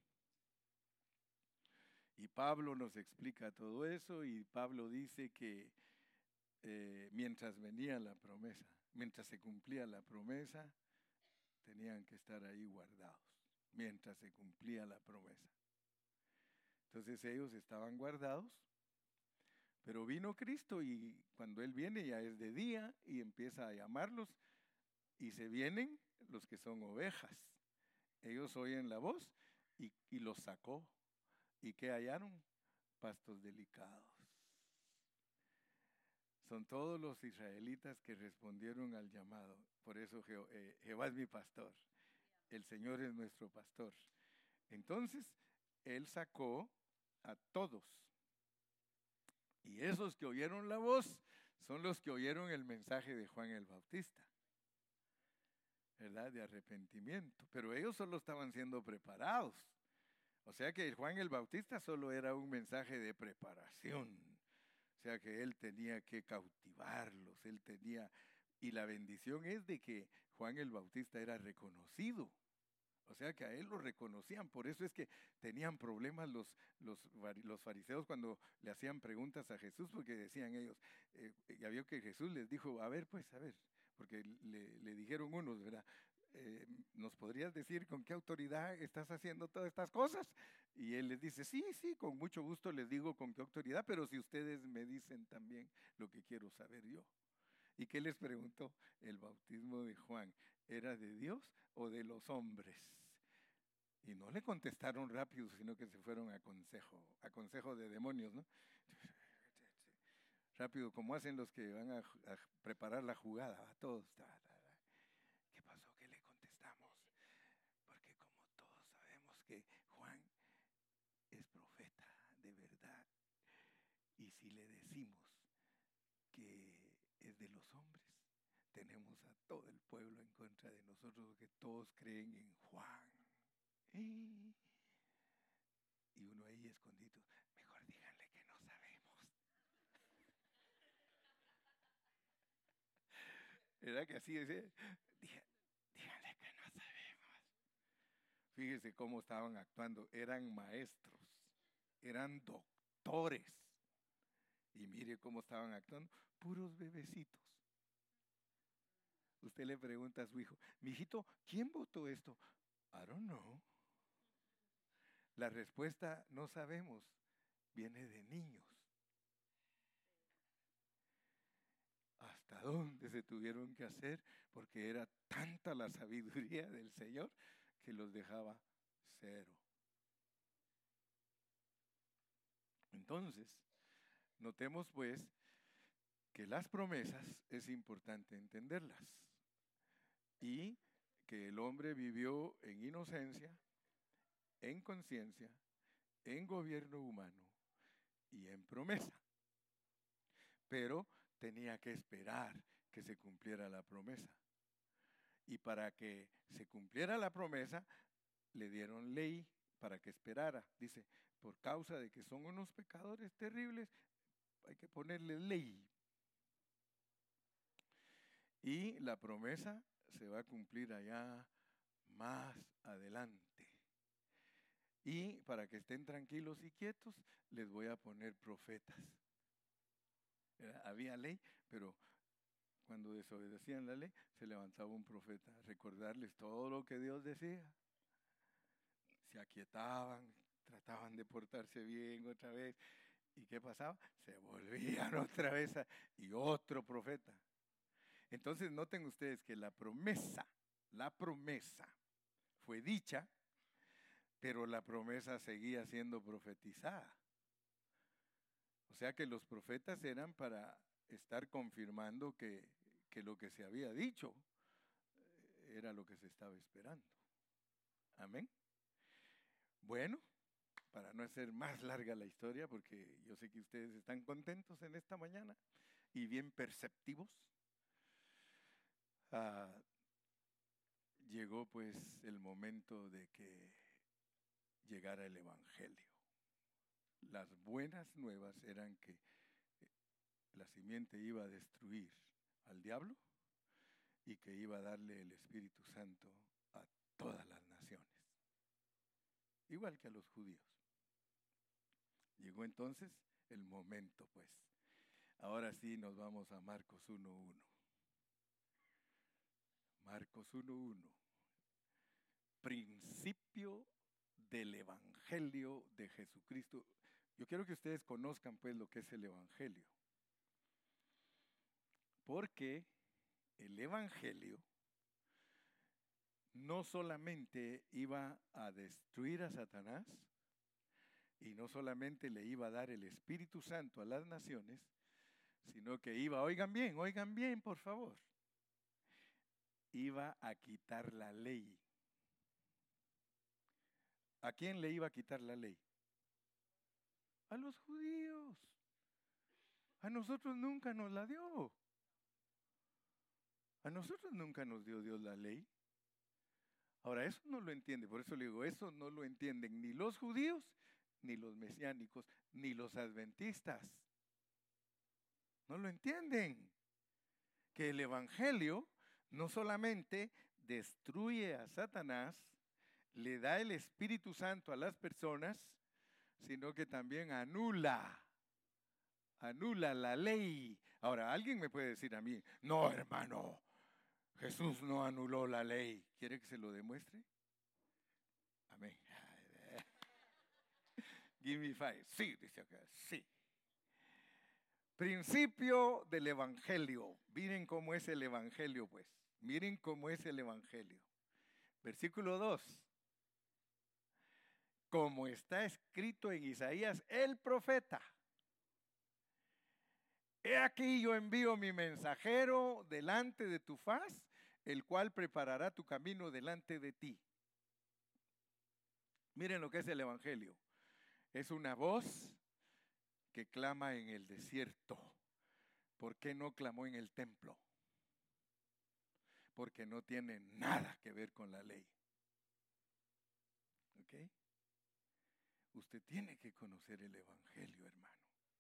Y Pablo nos explica todo eso y Pablo dice que eh, mientras venía la promesa, mientras se cumplía la promesa, tenían que estar ahí guardados, mientras se cumplía la promesa. Entonces ellos estaban guardados, pero vino Cristo y cuando Él viene ya es de día y empieza a llamarlos y se vienen los que son ovejas. Ellos oyen la voz y, y los sacó. ¿Y qué hallaron? Pastos delicados. Son todos los israelitas que respondieron al llamado. Por eso Je- eh, Jehová es mi pastor. El Señor es nuestro pastor. Entonces, Él sacó a todos. Y esos que oyeron la voz son los que oyeron el mensaje de Juan el Bautista, ¿verdad? De arrepentimiento. Pero ellos solo estaban siendo preparados. O sea que Juan el Bautista solo era un mensaje de preparación. O sea que él tenía que cautivarlos, él tenía... Y la bendición es de que Juan el Bautista era reconocido. O sea que a él lo reconocían. Por eso es que tenían problemas los, los, los fariseos cuando le hacían preguntas a Jesús, porque decían ellos, eh, ya vio que Jesús les dijo, a ver, pues, a ver, porque le, le dijeron unos, ¿verdad? Eh, ¿nos podrías decir con qué autoridad estás haciendo todas estas cosas? Y él les dice, sí, sí, con mucho gusto les digo con qué autoridad, pero si ustedes me dicen también lo que quiero saber yo. ¿Y qué les preguntó? ¿El bautismo de Juan era de Dios o de los hombres? Y no le contestaron rápido, sino que se fueron a consejo, a consejo de demonios, ¿no? Rápido, como hacen los que van a, a preparar la jugada, a todos. ¿Qué pasó? ¿Qué le contestamos? Porque como todos sabemos que Juan es profeta de verdad, y si le decimos que es de los hombres, tenemos a todo el pueblo en contra de nosotros, porque todos creen en Juan. Y uno ahí escondido, mejor díganle que no sabemos. ¿Verdad que así es? Eh? Díganle que no sabemos. Fíjese cómo estaban actuando. Eran maestros, eran doctores. Y mire cómo estaban actuando, puros bebecitos. Usted le pregunta a su hijo, mijito, ¿quién votó esto? I don't know. La respuesta, no sabemos, viene de niños. ¿Hasta dónde se tuvieron que hacer? Porque era tanta la sabiduría del Señor que los dejaba cero. Entonces, notemos pues que las promesas es importante entenderlas y que el hombre vivió en inocencia, en conciencia, en gobierno humano y en promesa. Pero tenía que esperar que se cumpliera la promesa. Y para que se cumpliera la promesa, le dieron ley para que esperara. Dice, por causa de que son unos pecadores terribles, hay que ponerle ley. Y la promesa se va a cumplir allá más adelante. Y para que estén tranquilos y quietos, les voy a poner profetas. Era, había ley, pero cuando desobedecían la ley, se levantaba un profeta a recordarles todo lo que Dios decía. Se aquietaban, trataban de portarse bien otra vez. ¿Y qué pasaba? Se volvían otra vez a, y otro profeta. Entonces noten ustedes que la promesa, la promesa fue dicha, pero la promesa seguía siendo profetizada. O sea que los profetas eran para estar confirmando que, que lo que se había dicho era lo que se estaba esperando. Amén. Bueno, para no hacer más larga la historia, porque yo sé que ustedes están contentos en esta mañana y bien perceptivos, uh, llegó pues el momento de que llegara el Evangelio. Las buenas nuevas eran que la simiente iba a destruir al diablo y que iba a darle el Espíritu Santo a todas las naciones, igual que a los judíos. Llegó entonces el momento, pues. Ahora sí nos vamos a Marcos uno uno. Marcos uno uno. Principio del Evangelio de Jesucristo. Yo quiero que ustedes conozcan pues lo que es el Evangelio. Porque el Evangelio no solamente iba a destruir a Satanás y no solamente le iba a dar el Espíritu Santo a las naciones, sino que iba, oigan bien, oigan bien, por favor, iba a quitar la ley. ¿A quién le iba a quitar la ley? A los judíos. A nosotros nunca nos la dio. A nosotros nunca nos dio Dios la ley. Ahora, eso no lo entiende, por eso le digo, eso no lo entienden ni los judíos, ni los mesiánicos, ni los adventistas. No lo entienden. Que el Evangelio no solamente destruye a Satanás, le da el Espíritu Santo a las personas, sino que también anula, anula la ley. Ahora, alguien me puede decir a mí, no, hermano, Jesús no anuló la ley. ¿Quiere que se lo demuestre? Amén. Give me five. Sí, dice acá, sí. Principio del Evangelio. Miren cómo es el Evangelio, pues. Miren cómo es el Evangelio. Versículo dos. Como está escrito en Isaías el profeta. He aquí yo envío mi mensajero delante de tu faz, el cual preparará tu camino delante de ti. Miren lo que es el Evangelio. Es una voz que clama en el desierto. ¿Por qué no clamó en el templo? Porque no tiene nada que ver con la ley. ¿Ok? Usted tiene que conocer el Evangelio, hermano.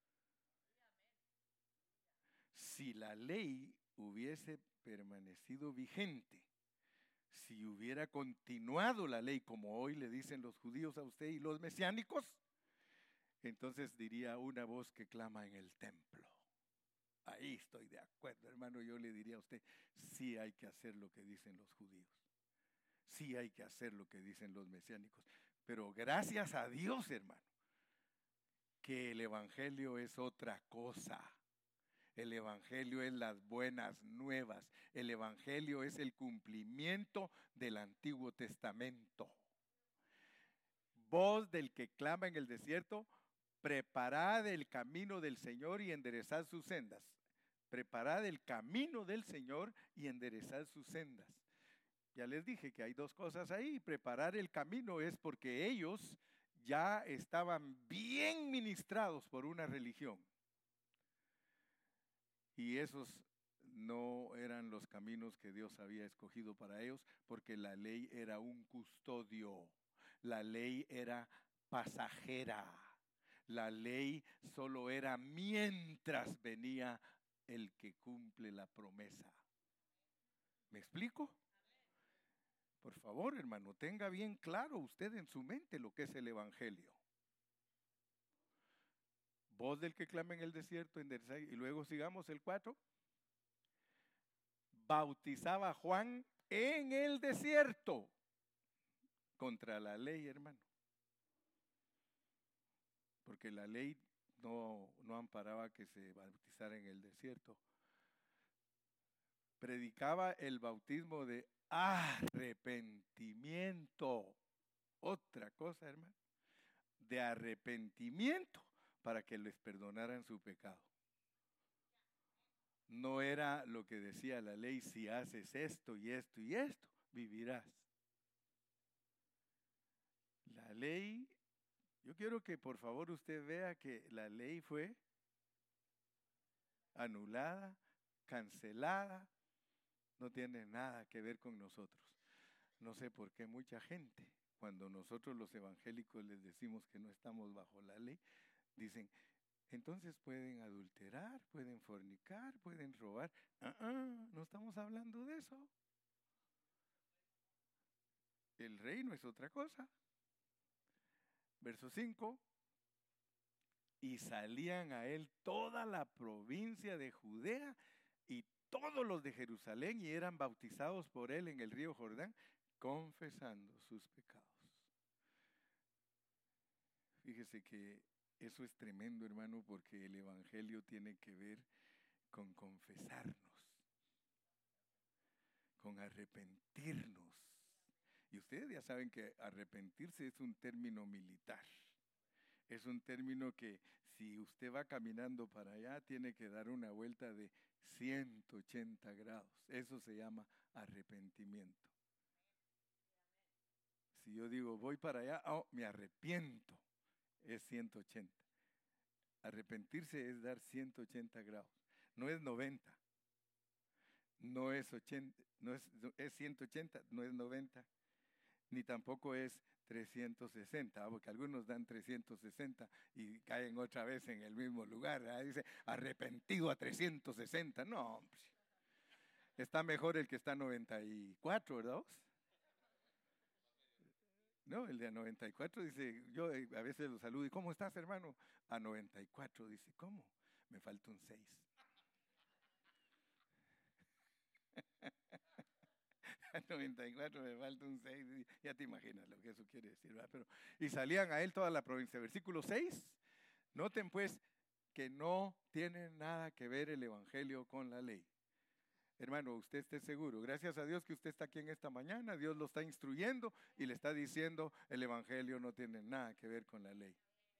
Si la ley hubiese permanecido vigente, si hubiera continuado la ley como hoy le dicen los judíos a usted y los mesiánicos, entonces diría una voz que clama en el templo. Ahí estoy de acuerdo, hermano. Yo le diría a usted, sí hay que hacer lo que dicen los judíos. Sí hay que hacer lo que dicen los mesiánicos. Pero gracias a Dios, hermano, que el Evangelio es otra cosa. El Evangelio es las buenas nuevas. El Evangelio es el cumplimiento del Antiguo Testamento. Voz del que clama en el desierto, preparad el camino del Señor y enderezad sus sendas. Preparad el camino del Señor y enderezad sus sendas. Ya les dije que hay dos cosas ahí. Preparar el camino es porque ellos ya estaban bien ministrados por una religión. Y esos no eran los caminos que Dios había escogido para ellos, porque la ley era un custodio. La ley era pasajera. La ley solo era mientras venía el que cumple la promesa. ¿Me explico? Por favor, hermano, tenga bien claro usted en su mente lo que es el evangelio. Voz del que clama en el desierto, enderezáis. Y luego sigamos el cuatro. Bautizaba a Juan en el desierto contra la ley, hermano. Porque la ley no, no amparaba que se bautizara en el desierto. Predicaba el bautismo de arrepentimiento. Otra cosa, hermano. De arrepentimiento para que les perdonaran su pecado. No era lo que decía la ley, si haces esto y esto y esto, vivirás. La ley, yo quiero que por favor usted vea que la ley fue anulada, cancelada, no tiene nada que ver con nosotros. No sé por qué mucha gente, cuando nosotros los evangélicos les decimos que no estamos bajo la ley, dicen, entonces pueden adulterar, pueden fornicar, pueden robar. Ah, ah, no estamos hablando de eso. El reino es otra cosa. Verso cinco. Y salían a él toda la provincia de Judea y todos los de Jerusalén y eran bautizados por él en el río Jordán, confesando sus pecados. Fíjese que eso es tremendo, hermano, porque el evangelio tiene que ver con confesarnos, con arrepentirnos. Y ustedes ya saben que arrepentirse es un término militar. Es un término que si usted va caminando para allá, tiene que dar una vuelta de ciento ochenta grados. Eso se llama arrepentimiento. Si yo digo, voy para allá, oh, me arrepiento, es ciento ochenta. Arrepentirse es dar ciento ochenta grados. No es noventa. No es ochenta, no es, es ciento ochenta, no es noventa. Ni tampoco es trescientos sesenta, porque algunos dan trescientos sesenta y caen otra vez en el mismo lugar. ¿eh? Dice, arrepentido a trescientos sesenta. No, hombre. Está mejor el que está a noventa y cuatro, ¿verdad? No, el de a noventa y cuatro dice, yo a veces lo saludo y ¿cómo estás, hermano? A noventa y cuatro dice, ¿cómo? Me falta un seis. A noventa y cuatro me falta un seis, ya te imaginas lo que eso quiere decir, ¿verdad? Pero, y salían a él toda la provincia. Versículo seis, noten pues que no tiene nada que ver el evangelio con la ley. Hermano, usted esté seguro, gracias a Dios que usted está aquí en esta mañana, Dios lo está instruyendo y le está diciendo el evangelio no tiene nada que ver con la ley.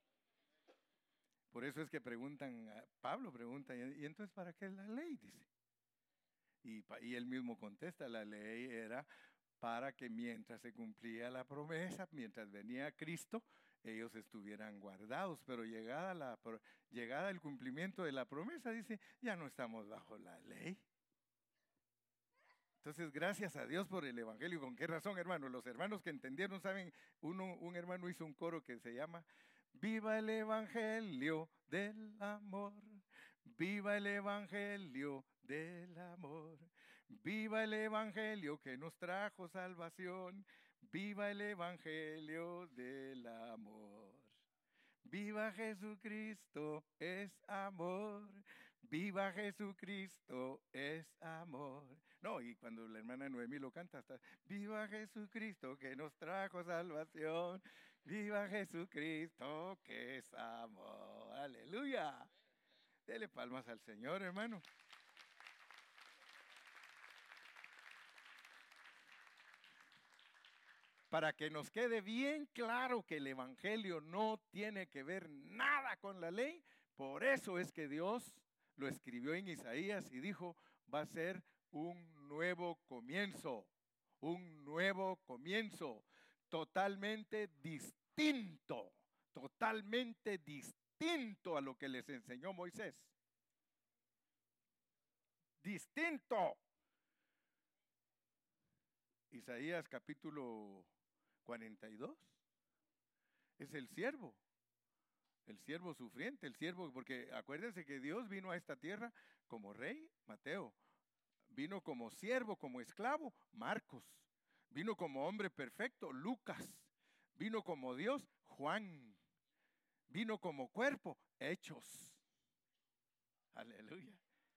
Por eso es que preguntan, Pablo pregunta, ¿y entonces para qué es la ley? Dice. Y, y él mismo contesta, la ley era para que mientras se cumplía la promesa, mientras venía Cristo, ellos estuvieran guardados. Pero llegada, la, llegada el cumplimiento de la promesa, dice, ya no estamos bajo la ley. Entonces, gracias a Dios por el evangelio. ¿Con qué razón, hermano? Los hermanos que entendieron, saben, uno, un hermano hizo un coro que se llama, viva el evangelio del amor. Viva el evangelio del amor. Viva el evangelio que nos trajo salvación. Viva el evangelio del amor. Viva Jesucristo es amor. Viva Jesucristo es amor. No, y cuando la hermana Noemí lo canta hasta, viva Jesucristo que nos trajo salvación. Viva Jesucristo que es amor. Aleluya. Dele palmas al Señor, hermano. Para que nos quede bien claro que el evangelio no tiene que ver nada con la ley, por eso es que Dios lo escribió en Isaías y dijo, va a ser un nuevo comienzo, un nuevo comienzo, totalmente distinto, totalmente distinto a lo que les enseñó Moisés. Distinto. Isaías capítulo cuarenta y dos. Es el siervo. El siervo sufriente, el siervo, porque acuérdense que Dios vino a esta tierra como rey, Mateo, Vino como siervo, como esclavo, Marcos. Vino como hombre perfecto, Lucas. Vino como Dios, Juan. Vino como cuerpo, Hechos. Aleluya.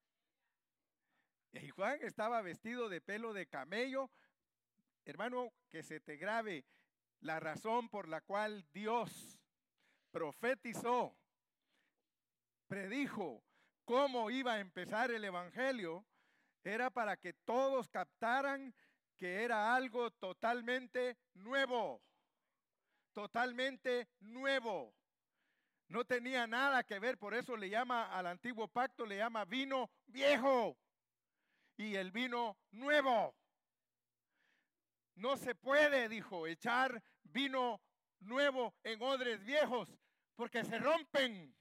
Y Juan estaba vestido de pelo de camello. Hermano, que se te grabe la razón por la cual Dios profetizó, predijo cómo iba a empezar el evangelio, era para que todos captaran que era algo totalmente nuevo, totalmente nuevo. No tenía nada que ver, por eso le llama al antiguo pacto, le llama vino viejo y el vino nuevo. No se puede, dijo, echar vino nuevo en odres viejos porque se rompen.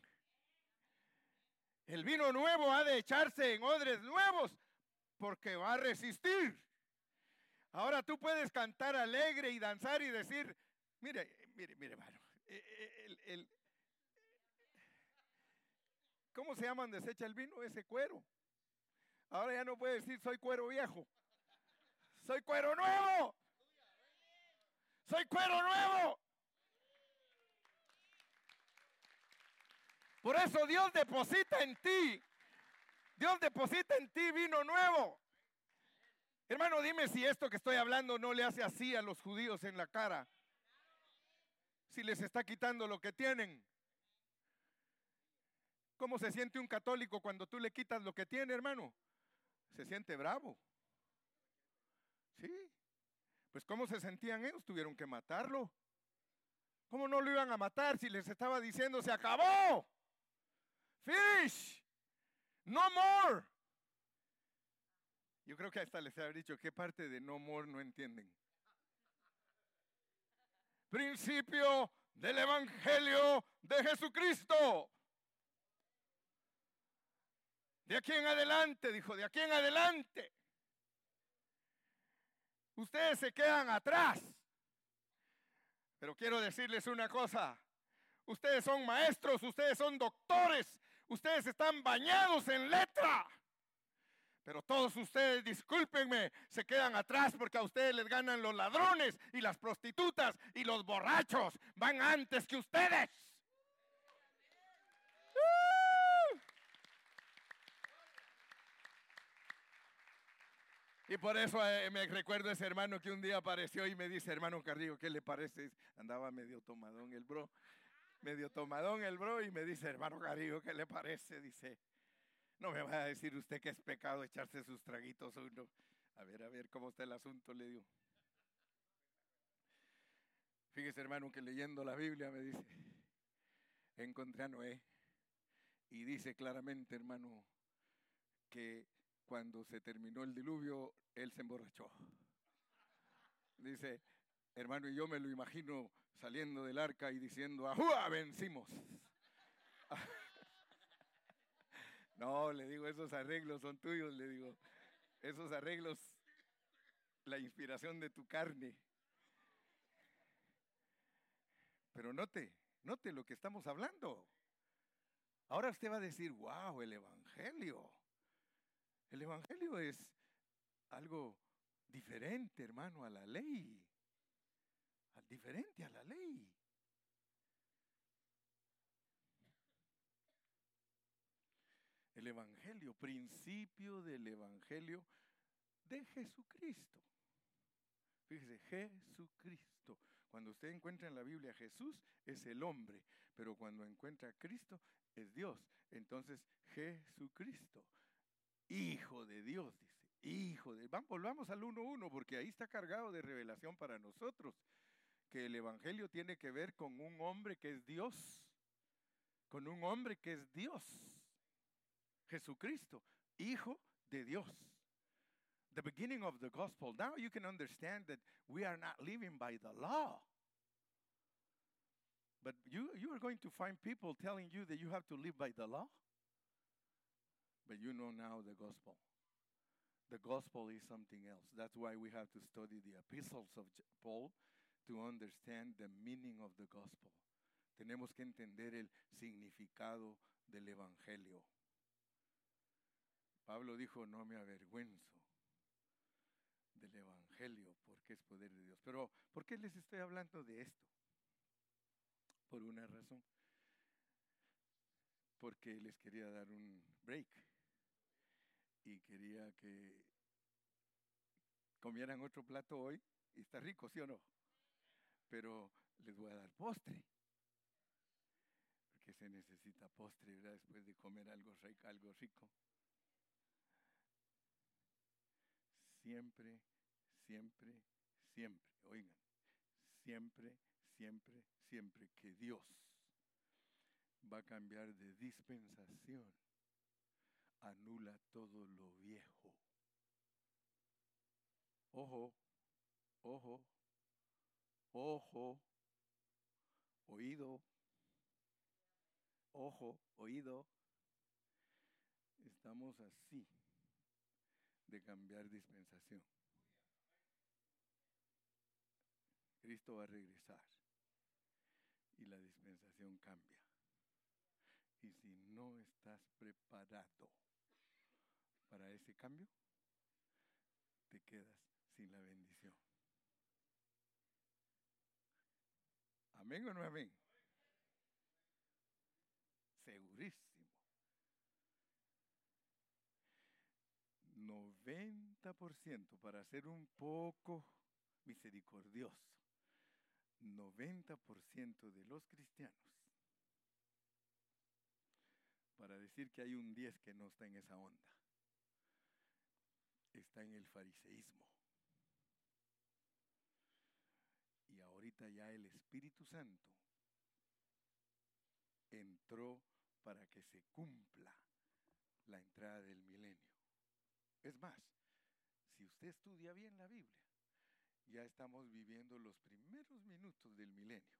El vino nuevo ha de echarse en odres nuevos porque va a resistir. Ahora tú puedes cantar alegre y danzar y decir, mire, mire, mire, hermano, el, el, ¿cómo se llama donde se echa el vino? Ese cuero. Ahora ya no puede decir soy cuero viejo. Soy cuero nuevo. Soy cuero nuevo. Por eso Dios deposita en ti. Dios deposita en ti vino nuevo. Hermano, dime si esto que estoy hablando no le hace así a los judíos en la cara. Si les está quitando lo que tienen. ¿Cómo se siente un católico cuando tú le quitas lo que tiene, hermano? Se siente bravo. Sí. Pues ¿cómo se sentían ellos? Tuvieron que matarlo. ¿Cómo no lo iban a matar si les estaba diciendo se acabó? Finish. No more. Yo creo que hasta les habría dicho qué parte de no more no entienden. Principio del evangelio de Jesucristo. De aquí en adelante, dijo, de aquí en adelante. Ustedes se quedan atrás. Pero quiero decirles una cosa. Ustedes son maestros, ustedes son doctores. Ustedes están bañados en letra. Pero todos ustedes, discúlpenme, se quedan atrás porque a ustedes les ganan los ladrones y las prostitutas y los borrachos. Van antes que ustedes. ¡Uh! Y por eso eh, me recuerdo ese hermano que un día apareció y me dice, hermano Carrillo, ¿qué le parece? Andaba medio tomadón el bro. Medio tomadón el bro y me dice, hermano Carrillo, ¿qué le parece? Dice, no me va a decir usted que es pecado echarse sus traguitos uno. A ver, a ver, ¿cómo está el asunto? Le digo. Fíjese, hermano, que leyendo la Biblia me dice, encontré a Noé y dice claramente, hermano, que cuando se terminó el diluvio, él se emborrachó. Dice, hermano, y yo me lo imagino saliendo del arca y diciendo, ¡ajúa! Vencimos. No, le digo, esos arreglos son tuyos, le digo. Esos arreglos, la inspiración de tu carne. Pero note, note lo que estamos hablando. Ahora usted va a decir, wow, el evangelio. El evangelio es algo diferente, hermano, a la ley. Diferente a la ley. El evangelio, principio del evangelio de Jesucristo. Fíjese, Jesucristo. Cuando usted encuentra en la Biblia a Jesús, es el hombre, pero cuando encuentra a Cristo, es Dios. Entonces, Jesucristo, Hijo de Dios, dice, Hijo de... Vamos, volvamos al uno uno, porque ahí está cargado de revelación para nosotros, que el evangelio tiene que ver con un hombre que es Dios, con un hombre que es Dios, Jesucristo, Hijo de Dios. The beginning of the gospel. Now you can understand that we are not living by the law. But you, you are going to find people telling you that you have to live by the law. But you know now the gospel. The gospel is something else. That's why we have to study the epistles of Paul to understand the meaning of the gospel. Tenemos que entender el significado del evangelio. Pablo Pablo dijo, no me avergüenzo del Evangelio, porque es poder de Dios. Pero, ¿por qué les estoy hablando de esto? Por una razón. Porque les quería dar un break y quería que comieran otro plato hoy, y está rico, ¿sí o no? Pero les voy a dar postre, porque se necesita postre, ¿verdad? Después de comer algo rico, algo rico. Siempre, siempre, siempre, oigan, siempre, siempre, siempre que Dios va a cambiar de dispensación, anula todo lo viejo. Ojo, ojo, ojo, oído, ojo, oído. Estamos así de cambiar dispensación. Cristo va a regresar y la dispensación cambia. Y si no estás preparado para ese cambio, te quedas sin la bendición. ¿Amén o no amén? Segurísimo. noventa por ciento, para ser un poco misericordioso, noventa por ciento de los cristianos, para decir que hay un diez que no está en esa onda, está en el fariseísmo. Y ahorita ya el Espíritu Santo entró para que se cumpla la entrada del milenio. Es más, si usted estudia bien la Biblia, ya estamos viviendo los primeros minutos del milenio.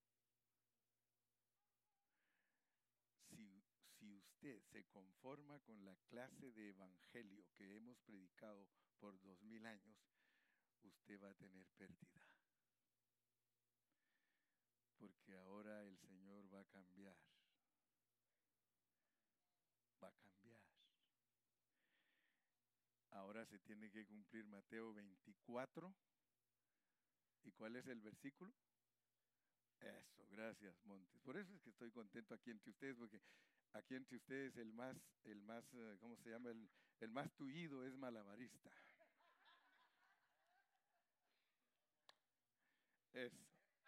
Si, si usted se conforma con la clase de evangelio que hemos predicado por dos mil años, usted va a tener pérdida. Porque ahora el Señor va a cambiar. Va a cambiar. Ahora se tiene que cumplir Mateo veinticuatro. ¿Y cuál es el versículo? Eso, gracias, Montes. Por eso es que estoy contento aquí entre ustedes, porque aquí entre ustedes el más, el más, eh, ¿cómo se llama? El, el más tullido es malabarista. Eso.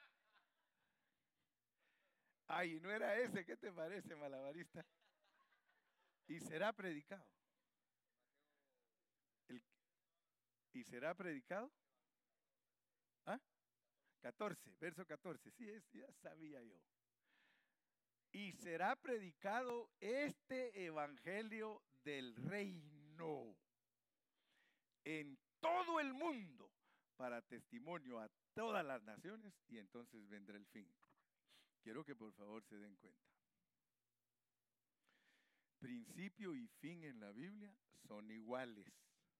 Ay, ¿no era ese? ¿Qué te parece, malabarista? Y será predicado. El, ¿Y será predicado? ¿Ah? catorce, verso catorce. Sí, es, ya sabía yo. Y será predicado este evangelio del reino en todo el mundo para testimonio a todas las naciones, y entonces vendrá el fin. Quiero que por favor se den cuenta. Principio y fin en la Biblia son iguales.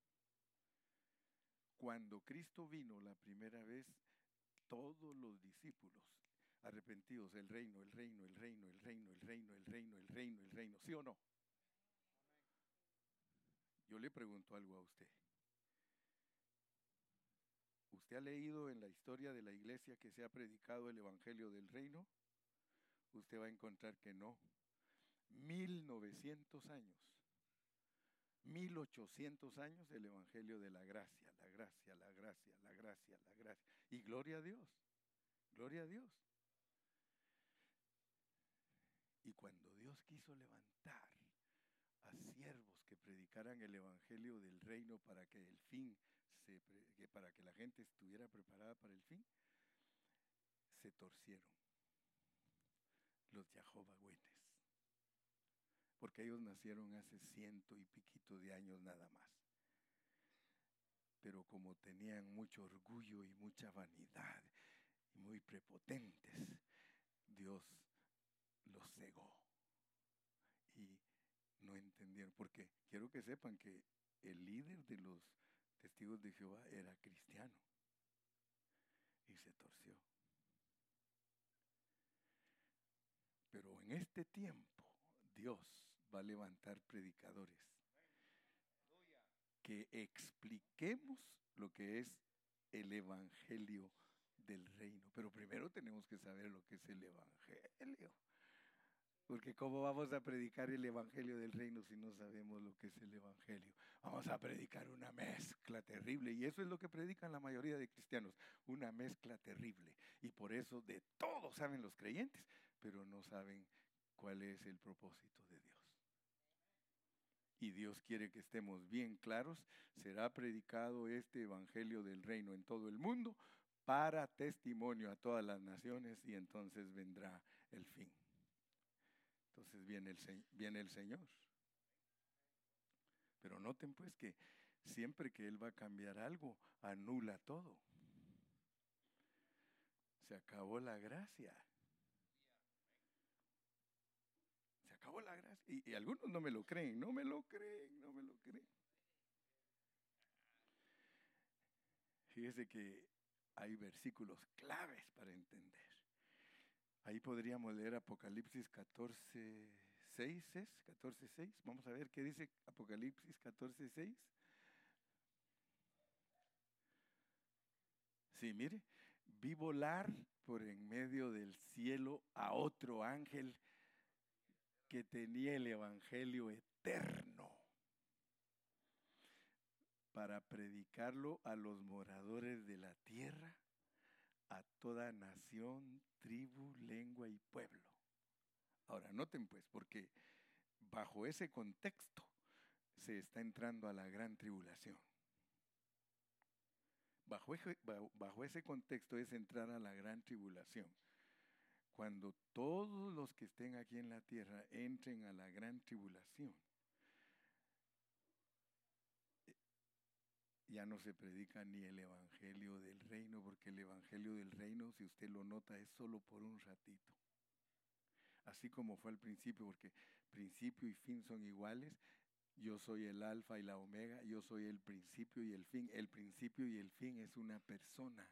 Cuando Cristo vino la primera vez, todos los discípulos arrepentidos, el reino, el reino, el reino, el reino, el reino, el reino, el reino, el reino, ¿sí o no? Yo le pregunto algo a usted. ¿Usted ha leído en la historia de la iglesia que se ha predicado el evangelio del reino? Usted va a encontrar que no. Mil novecientos años, mil ochocientos años el evangelio de la gracia, la gracia, la gracia, la gracia, la gracia. Y gloria a Dios, gloria a Dios. Y cuando Dios quiso levantar a siervos que predicaran el evangelio del reino para que el fin, se, que para que la gente estuviera preparada para el fin, se torcieron los Yahovagüenes, porque ellos nacieron hace ciento y piquito de años nada más. Pero como tenían mucho orgullo y mucha vanidad y muy prepotentes, Dios los cegó y no entendieron, porque quiero que sepan que el líder de los testigos de Jehová era cristiano y se torció. Pero en este tiempo Dios va a levantar predicadores que expliquemos lo que es el evangelio del reino. Pero primero tenemos que saber lo que es el evangelio. Porque ¿cómo vamos a predicar el evangelio del reino si no sabemos lo que es el evangelio? Vamos a predicar una mezcla terrible. Y eso es lo que predican la mayoría de cristianos. Una mezcla terrible. Y por eso de todo saben los creyentes, pero no saben cuál es el propósito de Dios. Y Dios quiere que estemos bien claros. Será predicado este evangelio del reino en todo el mundo para testimonio a todas las naciones y entonces vendrá el fin. Entonces viene el, viene el Señor. Pero noten pues que siempre que Él va a cambiar algo, anula todo. Se acabó la gracia. Se acabó la gracia. Y, y algunos no me lo creen, no me lo creen, no me lo creen. Fíjese que hay versículos claves para entender. Ahí podríamos leer Apocalipsis catorce, seis, ¿es? catorce, seis. Vamos a ver qué dice Apocalipsis catorce, seis. Sí, mire, vi volar por en medio del cielo a otro ángel que tenía el evangelio eterno para predicarlo a los moradores de la tierra, a toda nación, tribu, lengua y pueblo. Ahora, noten pues, porque bajo ese contexto se está entrando a la gran tribulación. Bajo ese, bajo ese contexto es entrar a la gran tribulación. Cuando todos los que estén aquí en la tierra entren a la gran tribulación, ya no se predica ni el evangelio del reino, porque el evangelio del reino, si usted lo nota, es solo por un ratito. Así como fue al principio, porque principio y fin son iguales. Yo soy el alfa y la omega, yo soy el principio y el fin. El principio y el fin es una persona.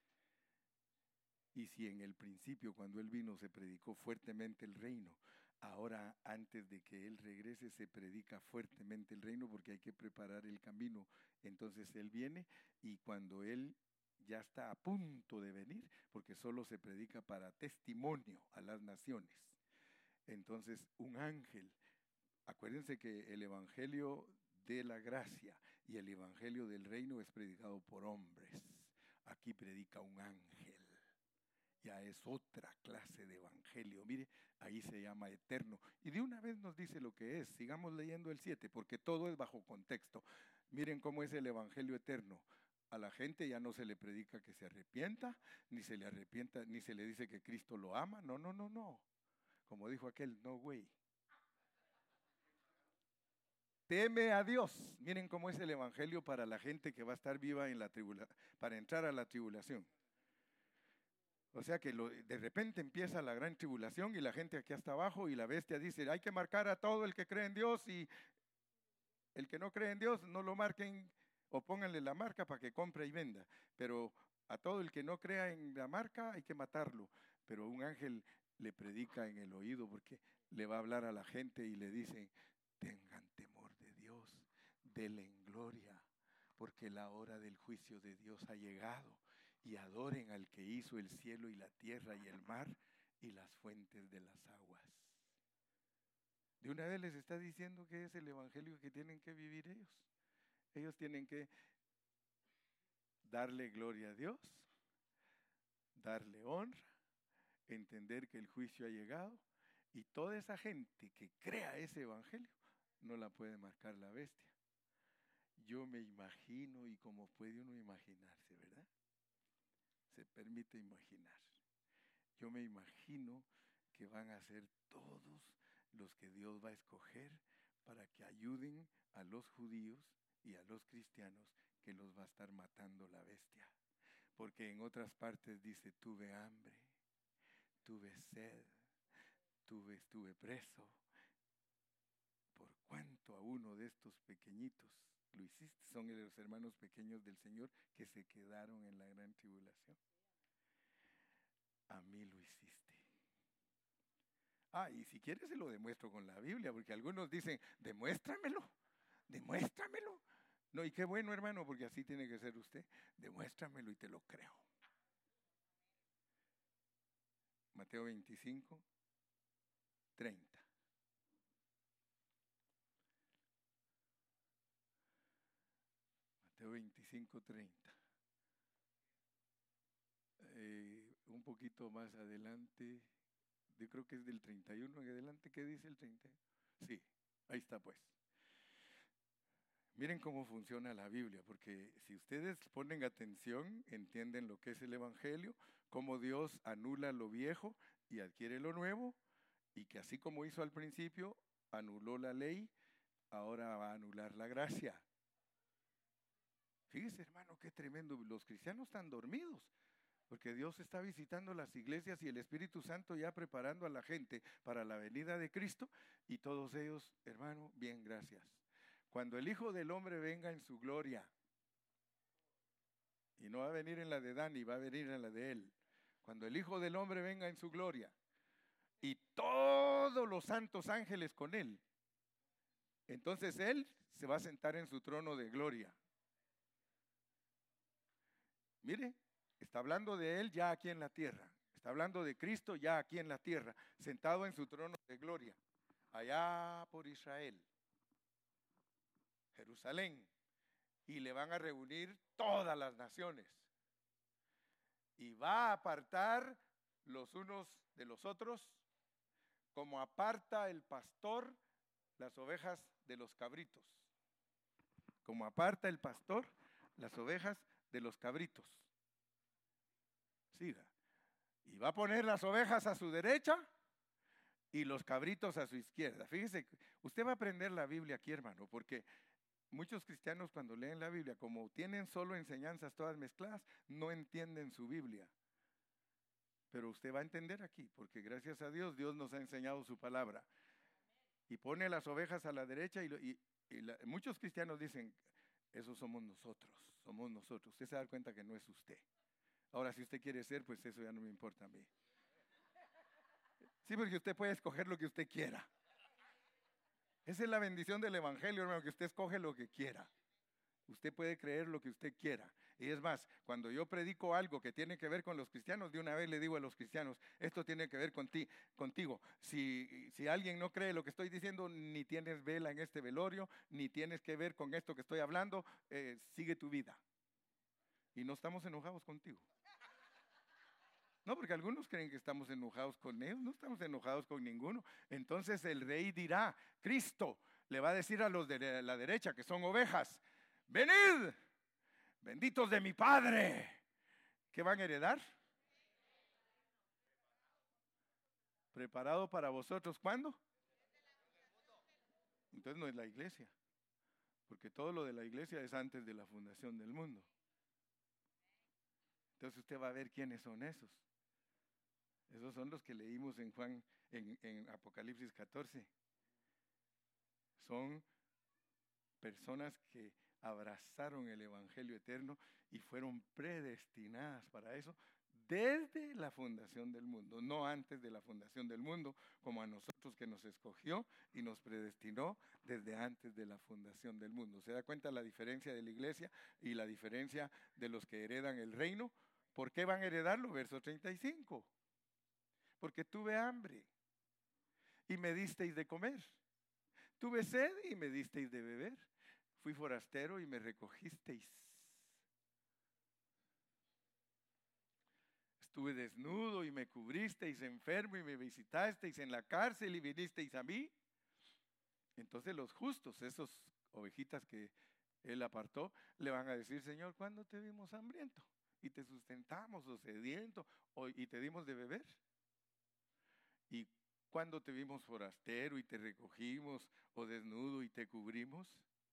Y si en el principio, cuando Él vino, se predicó fuertemente el reino, ahora antes de que Él regrese se predica fuertemente el reino porque hay que preparar el camino. Entonces Él viene y cuando Él ya está a punto de venir, porque solo se predica para testimonio a las naciones. Entonces un ángel, acuérdense que el evangelio de la gracia y el evangelio del reino es predicado por hombres. Aquí predica un ángel. Ya es otra clase de evangelio. Mire, ahí se llama eterno. Y de una vez nos dice lo que es. Sigamos leyendo el siete, porque todo es bajo contexto. Miren cómo es el evangelio eterno. A la gente ya no se le predica que se arrepienta, ni se le arrepienta, ni se le dice que Cristo lo ama. No, no, no, no. Como dijo aquel, no way. Teme a Dios. Miren cómo es el evangelio para la gente que va a estar viva en la tribulación, para entrar a la tribulación. O sea que lo, de repente empieza la gran tribulación y la gente aquí hasta abajo y la bestia dice, hay que marcar a todo el que cree en Dios y el que no cree en Dios no lo marquen o pónganle la marca para que compre y venda. Pero a todo el que no crea en la marca hay que matarlo. Pero un ángel le predica en el oído porque le va a hablar a la gente y le dice, tengan temor de Dios, denle en gloria, porque la hora del juicio de Dios ha llegado. Y adoren al que hizo el cielo y la tierra y el mar y las fuentes de las aguas. De una vez les está diciendo que es el evangelio que tienen que vivir ellos. Ellos tienen que darle gloria a Dios, darle honra, entender que el juicio ha llegado y toda esa gente que crea ese evangelio no la puede marcar la bestia. Yo me imagino, y como puede uno imaginarse, ¿verdad? Se permite imaginar. Yo me imagino que van a ser todos los que Dios va a escoger para que ayuden a los judíos y a los cristianos que los va a estar matando la bestia. Porque en otras partes dice, tuve hambre, tuve sed, tuve, estuve preso. Por cuanto a uno de estos pequeñitos lo hiciste, son los hermanos pequeños del Señor que se quedaron en la gran tribulación. A mí lo hiciste. Ah, y si quieres se lo demuestro con la Biblia, porque algunos dicen, demuéstramelo, demuéstramelo. No, y qué bueno, hermano, porque así tiene que ser usted. Demuéstramelo y te lo creo. Mateo veinticinco, treinta. Mateo veinticinco, treinta. Eh, un poquito más adelante, yo creo que es del treinta y uno en adelante. ¿Qué dice el treinta? Sí, ahí está pues. Miren cómo funciona la Biblia, porque si ustedes ponen atención, entienden lo que es el Evangelio, cómo Dios anula lo viejo y adquiere lo nuevo, y que así como hizo al principio, anuló la ley, ahora va a anular la gracia. Fíjese, hermano, qué tremendo. Los cristianos están dormidos, porque Dios está visitando las iglesias y el Espíritu Santo ya preparando a la gente para la venida de Cristo, y todos ellos, hermano, bien, gracias. Cuando el Hijo del Hombre venga en su gloria, y no va a venir en la de Dani, va a venir en la de él. Cuando el Hijo del Hombre venga en su gloria, y todos los santos ángeles con él, entonces él se va a sentar en su trono de gloria. Mire, está hablando de él ya aquí en la tierra. Está hablando de Cristo ya aquí en la tierra, sentado en su trono de gloria, allá por Israel, Jerusalén. Y le van a reunir todas las naciones. Y va a apartar los unos de los otros, como aparta el pastor las ovejas de los cabritos. Como aparta el pastor las ovejas de los cabritos. Siga. Y va a poner las ovejas a su derecha y los cabritos a su izquierda. Fíjese, usted va a aprender la Biblia aquí, hermano, porque muchos cristianos cuando leen la Biblia, como tienen solo enseñanzas todas mezcladas, no entienden su Biblia. Pero usted va a entender aquí, porque gracias a Dios, Dios nos ha enseñado su palabra. Y pone las ovejas a la derecha y, y, y la, muchos cristianos dicen, esos somos nosotros, somos nosotros. Usted se da cuenta que no es usted. Ahora, si usted quiere ser, pues eso ya no me importa a mí. Sí, porque usted puede escoger lo que usted quiera. Esa es la bendición del Evangelio, hermano, que usted escoge lo que quiera. Usted puede creer lo que usted quiera. Y es más, cuando yo predico algo que tiene que ver con los cristianos, de una vez le digo a los cristianos, esto tiene que ver con ti, contigo. Si, si alguien no cree lo que estoy diciendo, ni tienes vela en este velorio, ni tienes que ver con esto que estoy hablando, eh, sigue tu vida. Y no estamos enojados contigo. No, porque algunos creen que estamos enojados con ellos, no estamos enojados con ninguno. Entonces el rey dirá, Cristo le va a decir a los de la derecha, que son ovejas, venid, benditos de mi Padre. ¿Qué van a heredar? Preparado para vosotros, ¿cuándo? Entonces no es la iglesia, porque todo lo de la iglesia es antes de la fundación del mundo. Entonces usted va a ver quiénes son esos. Esos son los que leímos en Juan, en, en Apocalipsis catorce. Son personas que abrazaron el Evangelio eterno y fueron predestinadas para eso desde la fundación del mundo, no antes de la fundación del mundo, como a nosotros que nos escogió y nos predestinó desde antes de la fundación del mundo. ¿Se da cuenta la diferencia de la iglesia y la diferencia de los que heredan el reino? ¿Por qué van a heredarlo? Verso treinta y cinco. Porque tuve hambre y me disteis de comer. Tuve sed y me disteis de beber. Fui forastero y me recogisteis. Estuve desnudo y me cubristeis, enfermo y me visitasteis, en la cárcel y vinisteis a mí. Entonces los justos, esos ovejitas que él apartó, le van a decir, Señor, ¿cuándo te vimos hambriento? Y te sustentamos, o sediento, o, y te dimos de beber. ¿Y cuándo te vimos forastero y te recogimos, o desnudo y te cubrimos?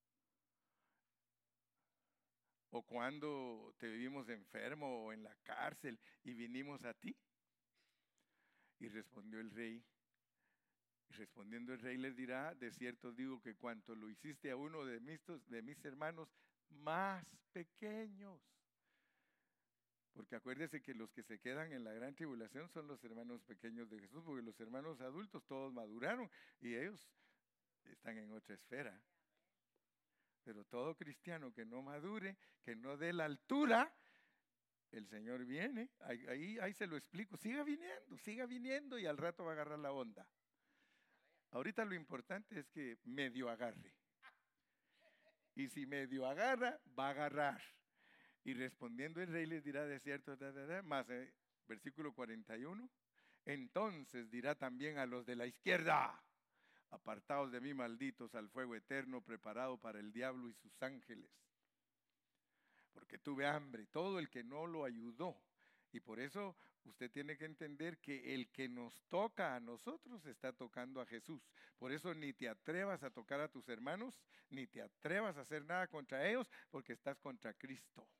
¿O cuando te vimos enfermo o en la cárcel y vinimos a ti? Y respondió el rey, y respondiendo el rey les dirá, de cierto digo que cuanto lo hiciste a uno de mis, de mis hermanos más pequeños, porque acuérdese que los que se quedan en la gran tribulación son los hermanos pequeños de Jesús, porque los hermanos adultos todos maduraron y ellos están en otra esfera. Pero todo cristiano que no madure, que no dé la altura, el Señor viene, ahí, ahí, ahí se lo explico, siga viniendo, siga viniendo y al rato va a agarrar la onda. Ahorita lo importante es que medio agarre. Y si medio agarra, va a agarrar. Y respondiendo el rey les dirá de cierto, da, da, da, más eh, versículo cuarenta y uno, entonces dirá también a los de la izquierda, apartaos de mí, malditos, al fuego eterno preparado para el diablo y sus ángeles. Porque tuve hambre, todo el que no lo ayudó. Y por eso usted tiene que entender que el que nos toca a nosotros está tocando a Jesús. Por eso ni te atrevas a tocar a tus hermanos, ni te atrevas a hacer nada contra ellos, porque estás contra Cristo.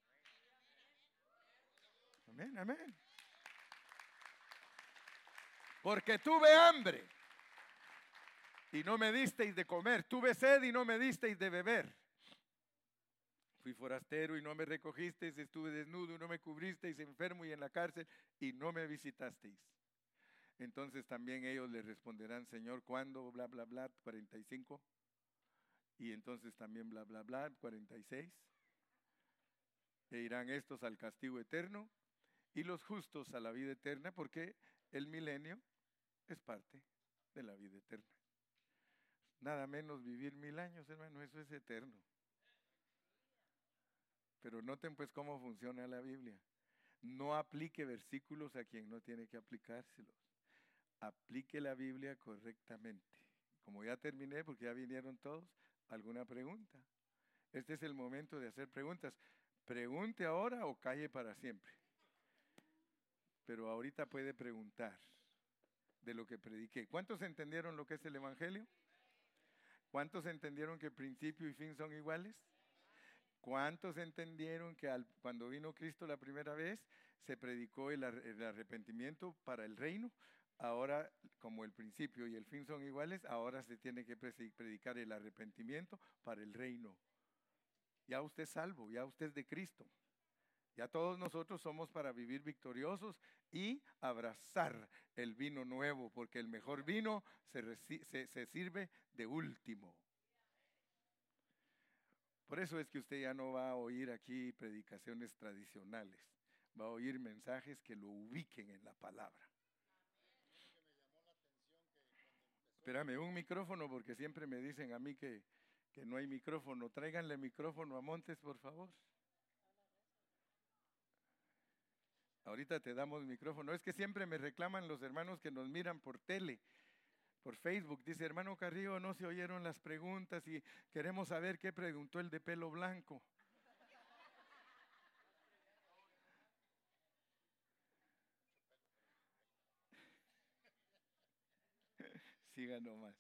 Amén, amén. Porque tuve hambre y no me disteis de comer, tuve sed y no me disteis de beber. Fui forastero y no me recogisteis, estuve desnudo y no me cubristeis, enfermo y en la cárcel y no me visitasteis. Entonces también ellos le responderán, Señor, ¿cuándo? Bla, bla, bla, cuarenta y cinco. Y entonces también bla, bla, bla, cuarenta y seis. E irán estos al castigo eterno y los justos a la vida eterna, porque el milenio es parte de la vida eterna. Nada menos vivir mil años, hermano, eso es eterno. Pero noten pues cómo funciona la Biblia. No aplique versículos a quien no tiene que aplicárselos. Aplique la Biblia correctamente. Como ya terminé, porque ya vinieron todos, ¿alguna pregunta? Este es el momento de hacer preguntas. Pregunte ahora o calle para siempre. Pero ahorita puede preguntar de lo que prediqué. ¿Cuántos entendieron lo que es el Evangelio? ¿Cuántos entendieron que principio y fin son iguales? ¿Cuántos entendieron que al, cuando vino Cristo la primera vez se predicó el, el arrepentimiento para el reino? Ahora, como el principio y el fin son iguales, ahora se tiene que predicar el arrepentimiento para el reino. Ya usted es salvo, ya usted es de Cristo. Ya todos nosotros somos para vivir victoriosos y abrazar el vino nuevo, porque el mejor vino se, se, se sirve de último. Por eso es que usted ya no va a oír aquí predicaciones tradicionales, va a oír mensajes que lo ubiquen en la palabra. Espérame, un micrófono, porque siempre me dicen a mí que, que no hay micrófono. Tráiganle micrófono a Montes, por favor. Ahorita te damos micrófono. Es que siempre me reclaman los hermanos que nos miran por tele, por Facebook. Dice, hermano Carrillo, no se oyeron las preguntas y queremos saber qué preguntó el de pelo blanco. Siga nomás.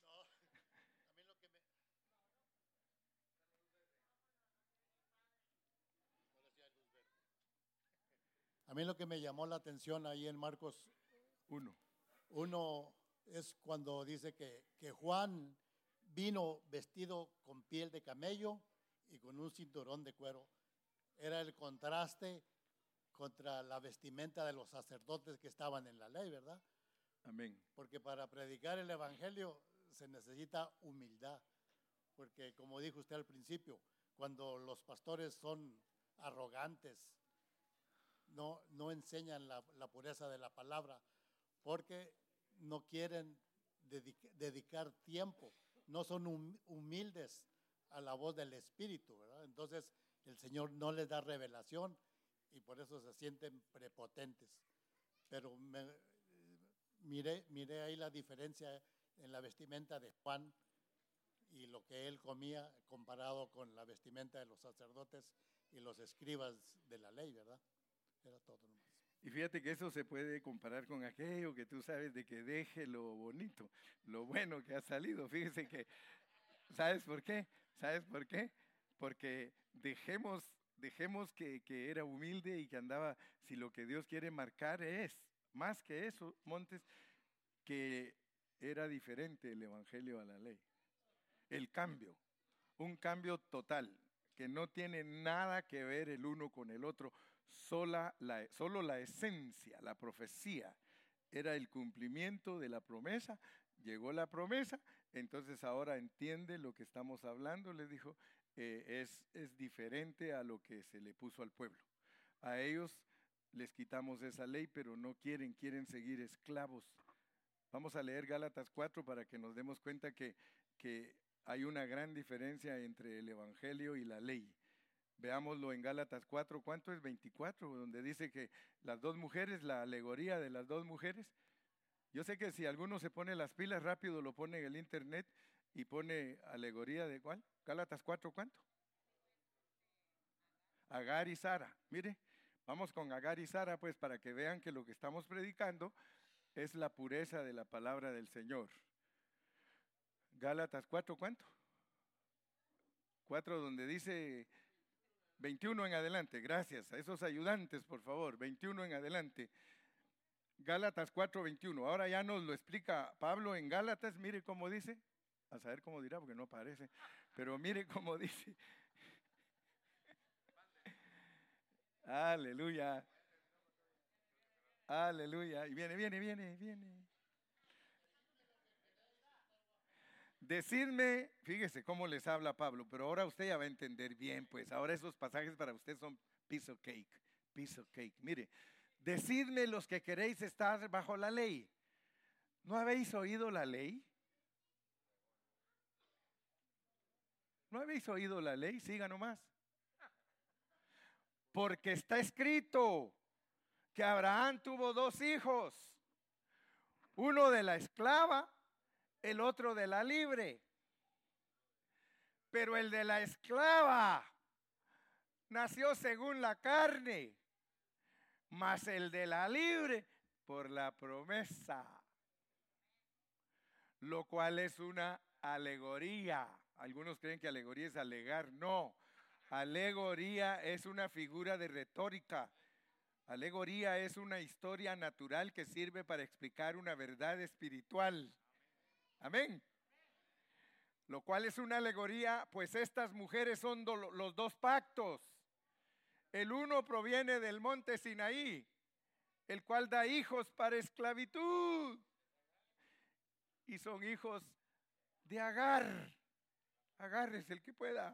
A mí lo que me llamó la atención ahí en Marcos uno. Uno es cuando dice que, que Juan vino vestido con piel de camello y con un cinturón de cuero. Era el contraste contra la vestimenta de los sacerdotes que estaban en la ley, ¿verdad? Amén. Porque para predicar el evangelio se necesita humildad. Porque como dijo usted al principio, cuando los pastores son arrogantes, no, no enseñan la, la pureza de la palabra, porque no quieren dedica, dedicar tiempo, no son hum, humildes a la voz del Espíritu, ¿verdad? Entonces el Señor no les da revelación y por eso se sienten prepotentes. Pero me, miré, miré ahí la diferencia en la vestimenta de Juan y lo que él comía comparado con la vestimenta de los sacerdotes y los escribas de la ley, ¿verdad? Era todo nomás. Y fíjate que eso se puede comparar con aquello que tú sabes de que deje lo bonito, lo bueno que ha salido. Fíjese que, ¿sabes por qué? ¿Sabes por qué? Porque dejemos, dejemos que, que era humilde y que andaba, si lo que Dios quiere marcar es, más que eso, Montes, que era diferente el evangelio a la ley. El cambio, un cambio total, que no tiene nada que ver el uno con el otro. Sola la, solo la esencia, la profecía, era el cumplimiento de la promesa. Llegó la promesa, entonces ahora entiende lo que estamos hablando, le dijo, eh, es, es diferente a lo que se le puso al pueblo. A ellos les quitamos esa ley, pero no quieren, quieren seguir esclavos. Vamos a leer Gálatas cuatro para que nos demos cuenta que, que hay una gran diferencia entre el evangelio y la ley. Veámoslo en Gálatas cuatro, ¿cuánto es? veinticuatro, donde dice que las dos mujeres, la alegoría de las dos mujeres. Yo sé que si alguno se pone las pilas rápido, lo pone en el internet y pone alegoría de ¿cuál? Gálatas cuatro, ¿cuánto? Agar y Sara. Mire, vamos con Agar y Sara, pues, para que vean que lo que estamos predicando es la pureza de la palabra del Señor. Gálatas cuatro, ¿cuánto? cuatro, donde dice veintiuno en adelante. Gracias a esos ayudantes, por favor. veintiuno en adelante. Gálatas cuatro, veintiuno. Ahora ya nos lo explica Pablo en Gálatas. Mire cómo dice. A saber cómo dirá, porque no aparece. Pero mire cómo dice. Aleluya. Aleluya. Y viene, viene, viene, viene. Decidme, fíjese cómo les habla Pablo, pero ahora usted ya va a entender bien, pues ahora esos pasajes para usted son piece of cake, piece of cake. Mire, decidme los que queréis estar bajo la ley. ¿No habéis oído la ley? ¿No habéis oído la ley? Siga nomás. Porque está escrito que Abraham tuvo dos hijos, uno de la esclava, el otro de la libre. Pero el de la esclava nació según la carne, mas el de la libre por la promesa, lo cual es una alegoría. Algunos creen que alegoría es alegar. No, alegoría es una figura de retórica. Alegoría es una historia natural que sirve para explicar una verdad espiritual. Amén. Lo cual es una alegoría, pues estas mujeres son do, los dos pactos. El uno proviene del monte Sinaí, el cual da hijos para esclavitud. Y son hijos de Agar. Agar es el que pueda.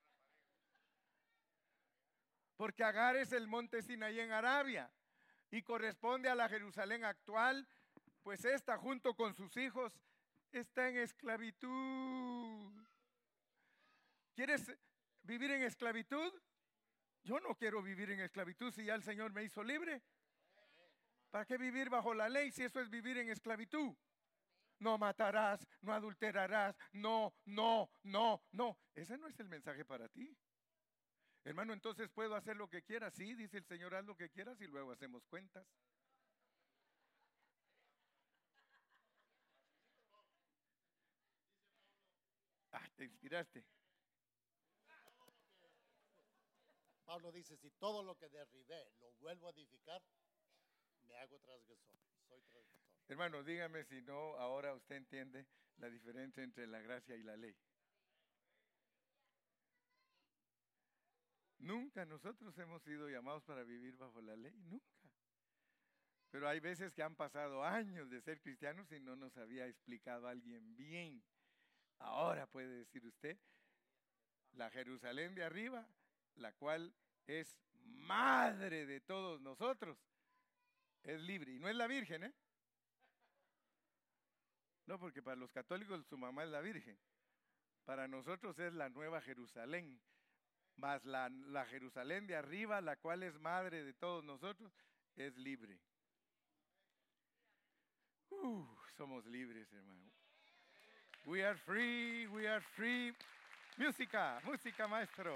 Porque Agar es el monte Sinaí en Arabia y corresponde a la Jerusalén actual, pues esta junto con sus hijos está en esclavitud. ¿Quieres vivir en esclavitud? Yo no quiero vivir en esclavitud si ya el Señor me hizo libre. ¿Para qué vivir bajo la ley si eso es vivir en esclavitud? No matarás, no adulterarás, no, no, no, no. Ese no es el mensaje para ti. Hermano, entonces puedo hacer lo que quiera. Sí, dice el Señor, haz lo que quieras y luego hacemos cuentas. Ah, te inspiraste. Pablo dice, si todo lo que derribé lo vuelvo a edificar, me hago transgresor, soy transgresor. Hermano, dígame si no, ahora usted entiende la diferencia entre la gracia y la ley. Nunca nosotros hemos sido llamados para vivir bajo la ley, nunca. Pero hay veces que han pasado años de ser cristianos y no nos había explicado alguien bien. Ahora puede decir usted, la Jerusalén de arriba, la cual es madre de todos nosotros, es libre. Y no es la Virgen, ¿eh? No, porque para los católicos su mamá es la Virgen. Para nosotros es la Nueva Jerusalén. Mas la, la Jerusalén de arriba, la cual es madre de todos nosotros, es libre. Uh, somos libres, hermano. We are free, we are free. Música, música, maestro.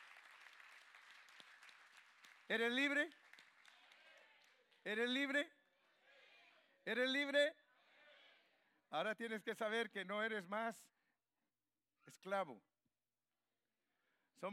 ¿Eres libre? ¿Eres libre? ¿Eres libre? Ahora tienes que saber que no eres más esclavo.